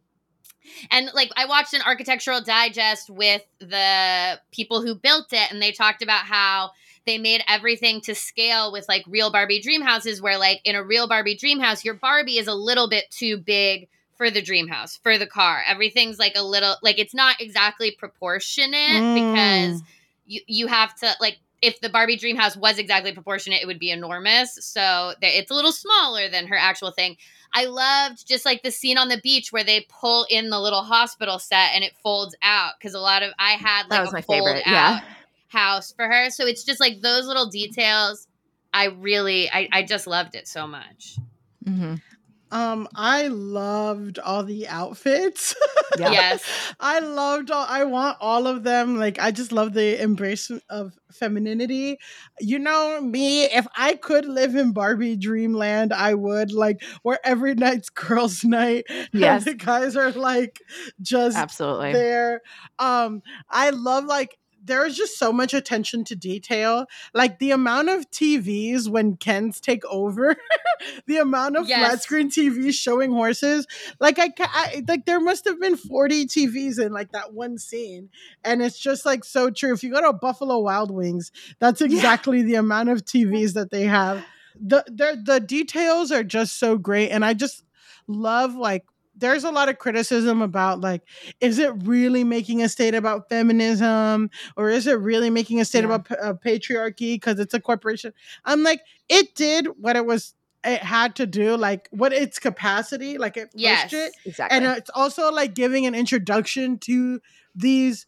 and like I watched an architectural digest with the people who built it, and they talked about how they made everything to scale with like real Barbie dream houses, where like in a real Barbie dream house, your Barbie is a little bit too big for the dream house, for the car. Everything's like a little, like it's not exactly proportionate Mm. because you, you have to like, if the Barbie dream house was exactly proportionate, it would be enormous. So there, it's a little smaller than her actual thing. I loved just like the scene on the beach where they pull in the little hospital set and it folds out. Cause a lot of, I had That like was a my fold favorite, out yeah. house for her. So it's just like those little details. I really, I, I just loved it so much. Mm-hmm. Um, I loved all the outfits. Yeah. Yes. I loved all, I want all of them. Like, I just love the embrace of femininity. You know, me, if I could live in Barbie Dreamland, I would, like, where every night's girls' night. Yes. And the guys are, like, just Absolutely. there. Um, I love, like, there's just so much attention to detail. Like the amount of T Vs when Kens take over, the amount of Yes. flat screen T Vs showing horses. Like I, ca- I, like there must have been forty T Vs in like that one scene, and it's just like so true. If you go to Buffalo Wild Wings, that's exactly the amount of T Vs that they have. The the the details are just so great, and I just love like. There's a lot of criticism about like, is it really making a state about feminism, or is it really making a state Yeah. about p- uh, patriarchy because it's a corporation? I'm like, it did what it was, it had to do, like what its capacity, like it pushed Yes. it, Exactly. and it's also like giving an introduction to these,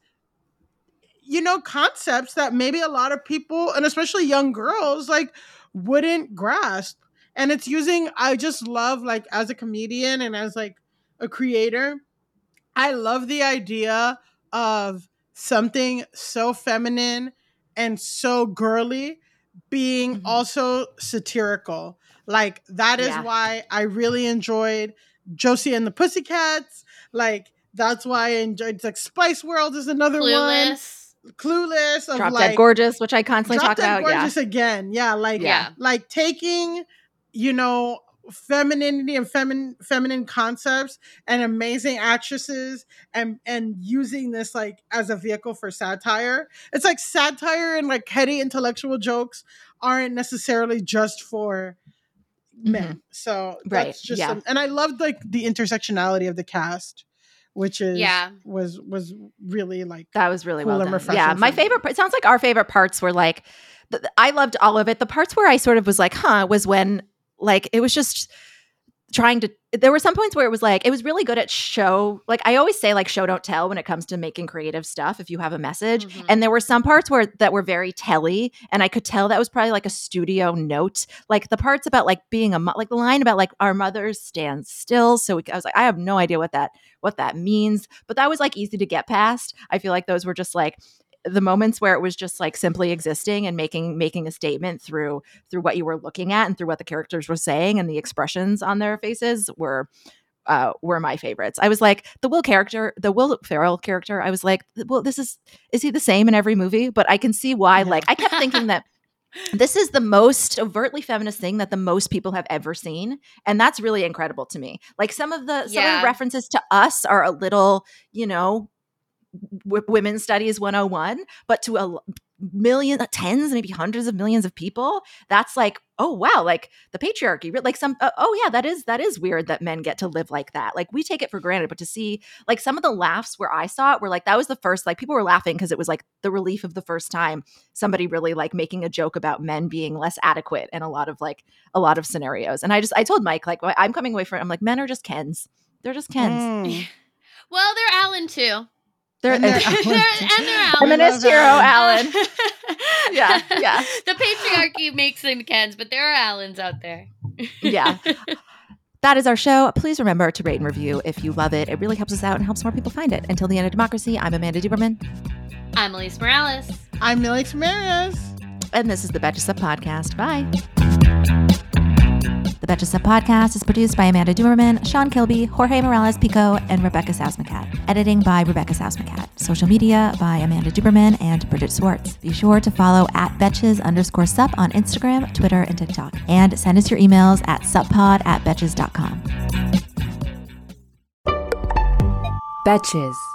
you know, concepts that maybe a lot of people, and especially young girls, like wouldn't grasp. And it's using, I just love like as a comedian and as like a creator, I love the idea of something so feminine and so girly being Mhm. also satirical. Like that is Yeah. why I really enjoyed Josie and the Pussycats. Like that's why I enjoyed like Spice World is another one. Clueless. Clueless of Drop like Dead Gorgeous, which I constantly Drop talk Dead about. Yeah. Gorgeous again. Yeah, like Yeah. like taking, you know, femininity and feminine feminine concepts and amazing actresses and and using this like as a vehicle for satire. It's like satire and like heady intellectual jokes aren't necessarily just for men. So Right, that's just yeah. some- and I loved like the intersectionality of the cast, which is Yeah. was was really like That was really cool well and done. refreshing Yeah, my for me. favorite. It sounds like our favorite parts were like, th- th- I loved all of it. The parts where I sort of was like, huh, was when like it was just trying to. There were some points where it was like it was really good at show. Like I always say, like show don't tell when it comes to making creative stuff. If you have a message, Mhm. and there were some parts where that were very telly, and I could tell that was probably like a studio note. Like the parts about like being a mo- like the line about like our mothers stand still. So we, I was like, I have no idea what that what that means, but that was like easy to get past. I feel like those were just like the moments where it was just like simply existing and making making a statement through through what you were looking at and through what the characters were saying, and the expressions on their faces were uh were my favorites. I was like the Will character, the Will Ferrell character, I was like, well, this is is he the same in every movie? But I can see why. Yeah. Like I kept thinking that this is the most overtly feminist thing that the most people have ever seen, and that's really incredible to me. Like some of the some of Yeah. the references to us are a little, you know, w- women's studies one oh one, but to a l- million, tens, maybe hundreds of millions of people, that's like, oh wow, like the patriarchy, re- like some, uh, oh yeah, that is that is weird that men get to live like that. Like we take it for granted, but to see like some of the laughs where I saw it were like that was the first, like people were laughing because it was like the relief of the first time somebody really like making a joke about men being less adequate in a lot of like a lot of scenarios. And I just I told Mike like I'm coming away from it, I'm like men are just Kens, they're just Kens. Mm. Well, they're Alan too. They're, And they're they're, and they're Alan. feminist love hero Alan. Alan. Yeah, yeah. The patriarchy makes them Kens, but there are Allens out there. Yeah. That is our show. Please remember to rate and review if you love it. It really helps us out and helps more people find it. Until the end of democracy, I'm Amanda Duberman. I'm Elise Morales. I'm Millie Samarias. And this is the Betches Up Podcast. Bye. The Betches Up Podcast is produced by Amanda Duberman, Sean Kilby, Jorge Morales Pico, and Rebecca Sausmacat. Editing by Rebecca Sausmacat. Social media by Amanda Duberman and Bridget Swartz. Be sure to follow at Betches underscore sup on Instagram, Twitter, and TikTok. And send us your emails at suppod at betches dot com. Betches.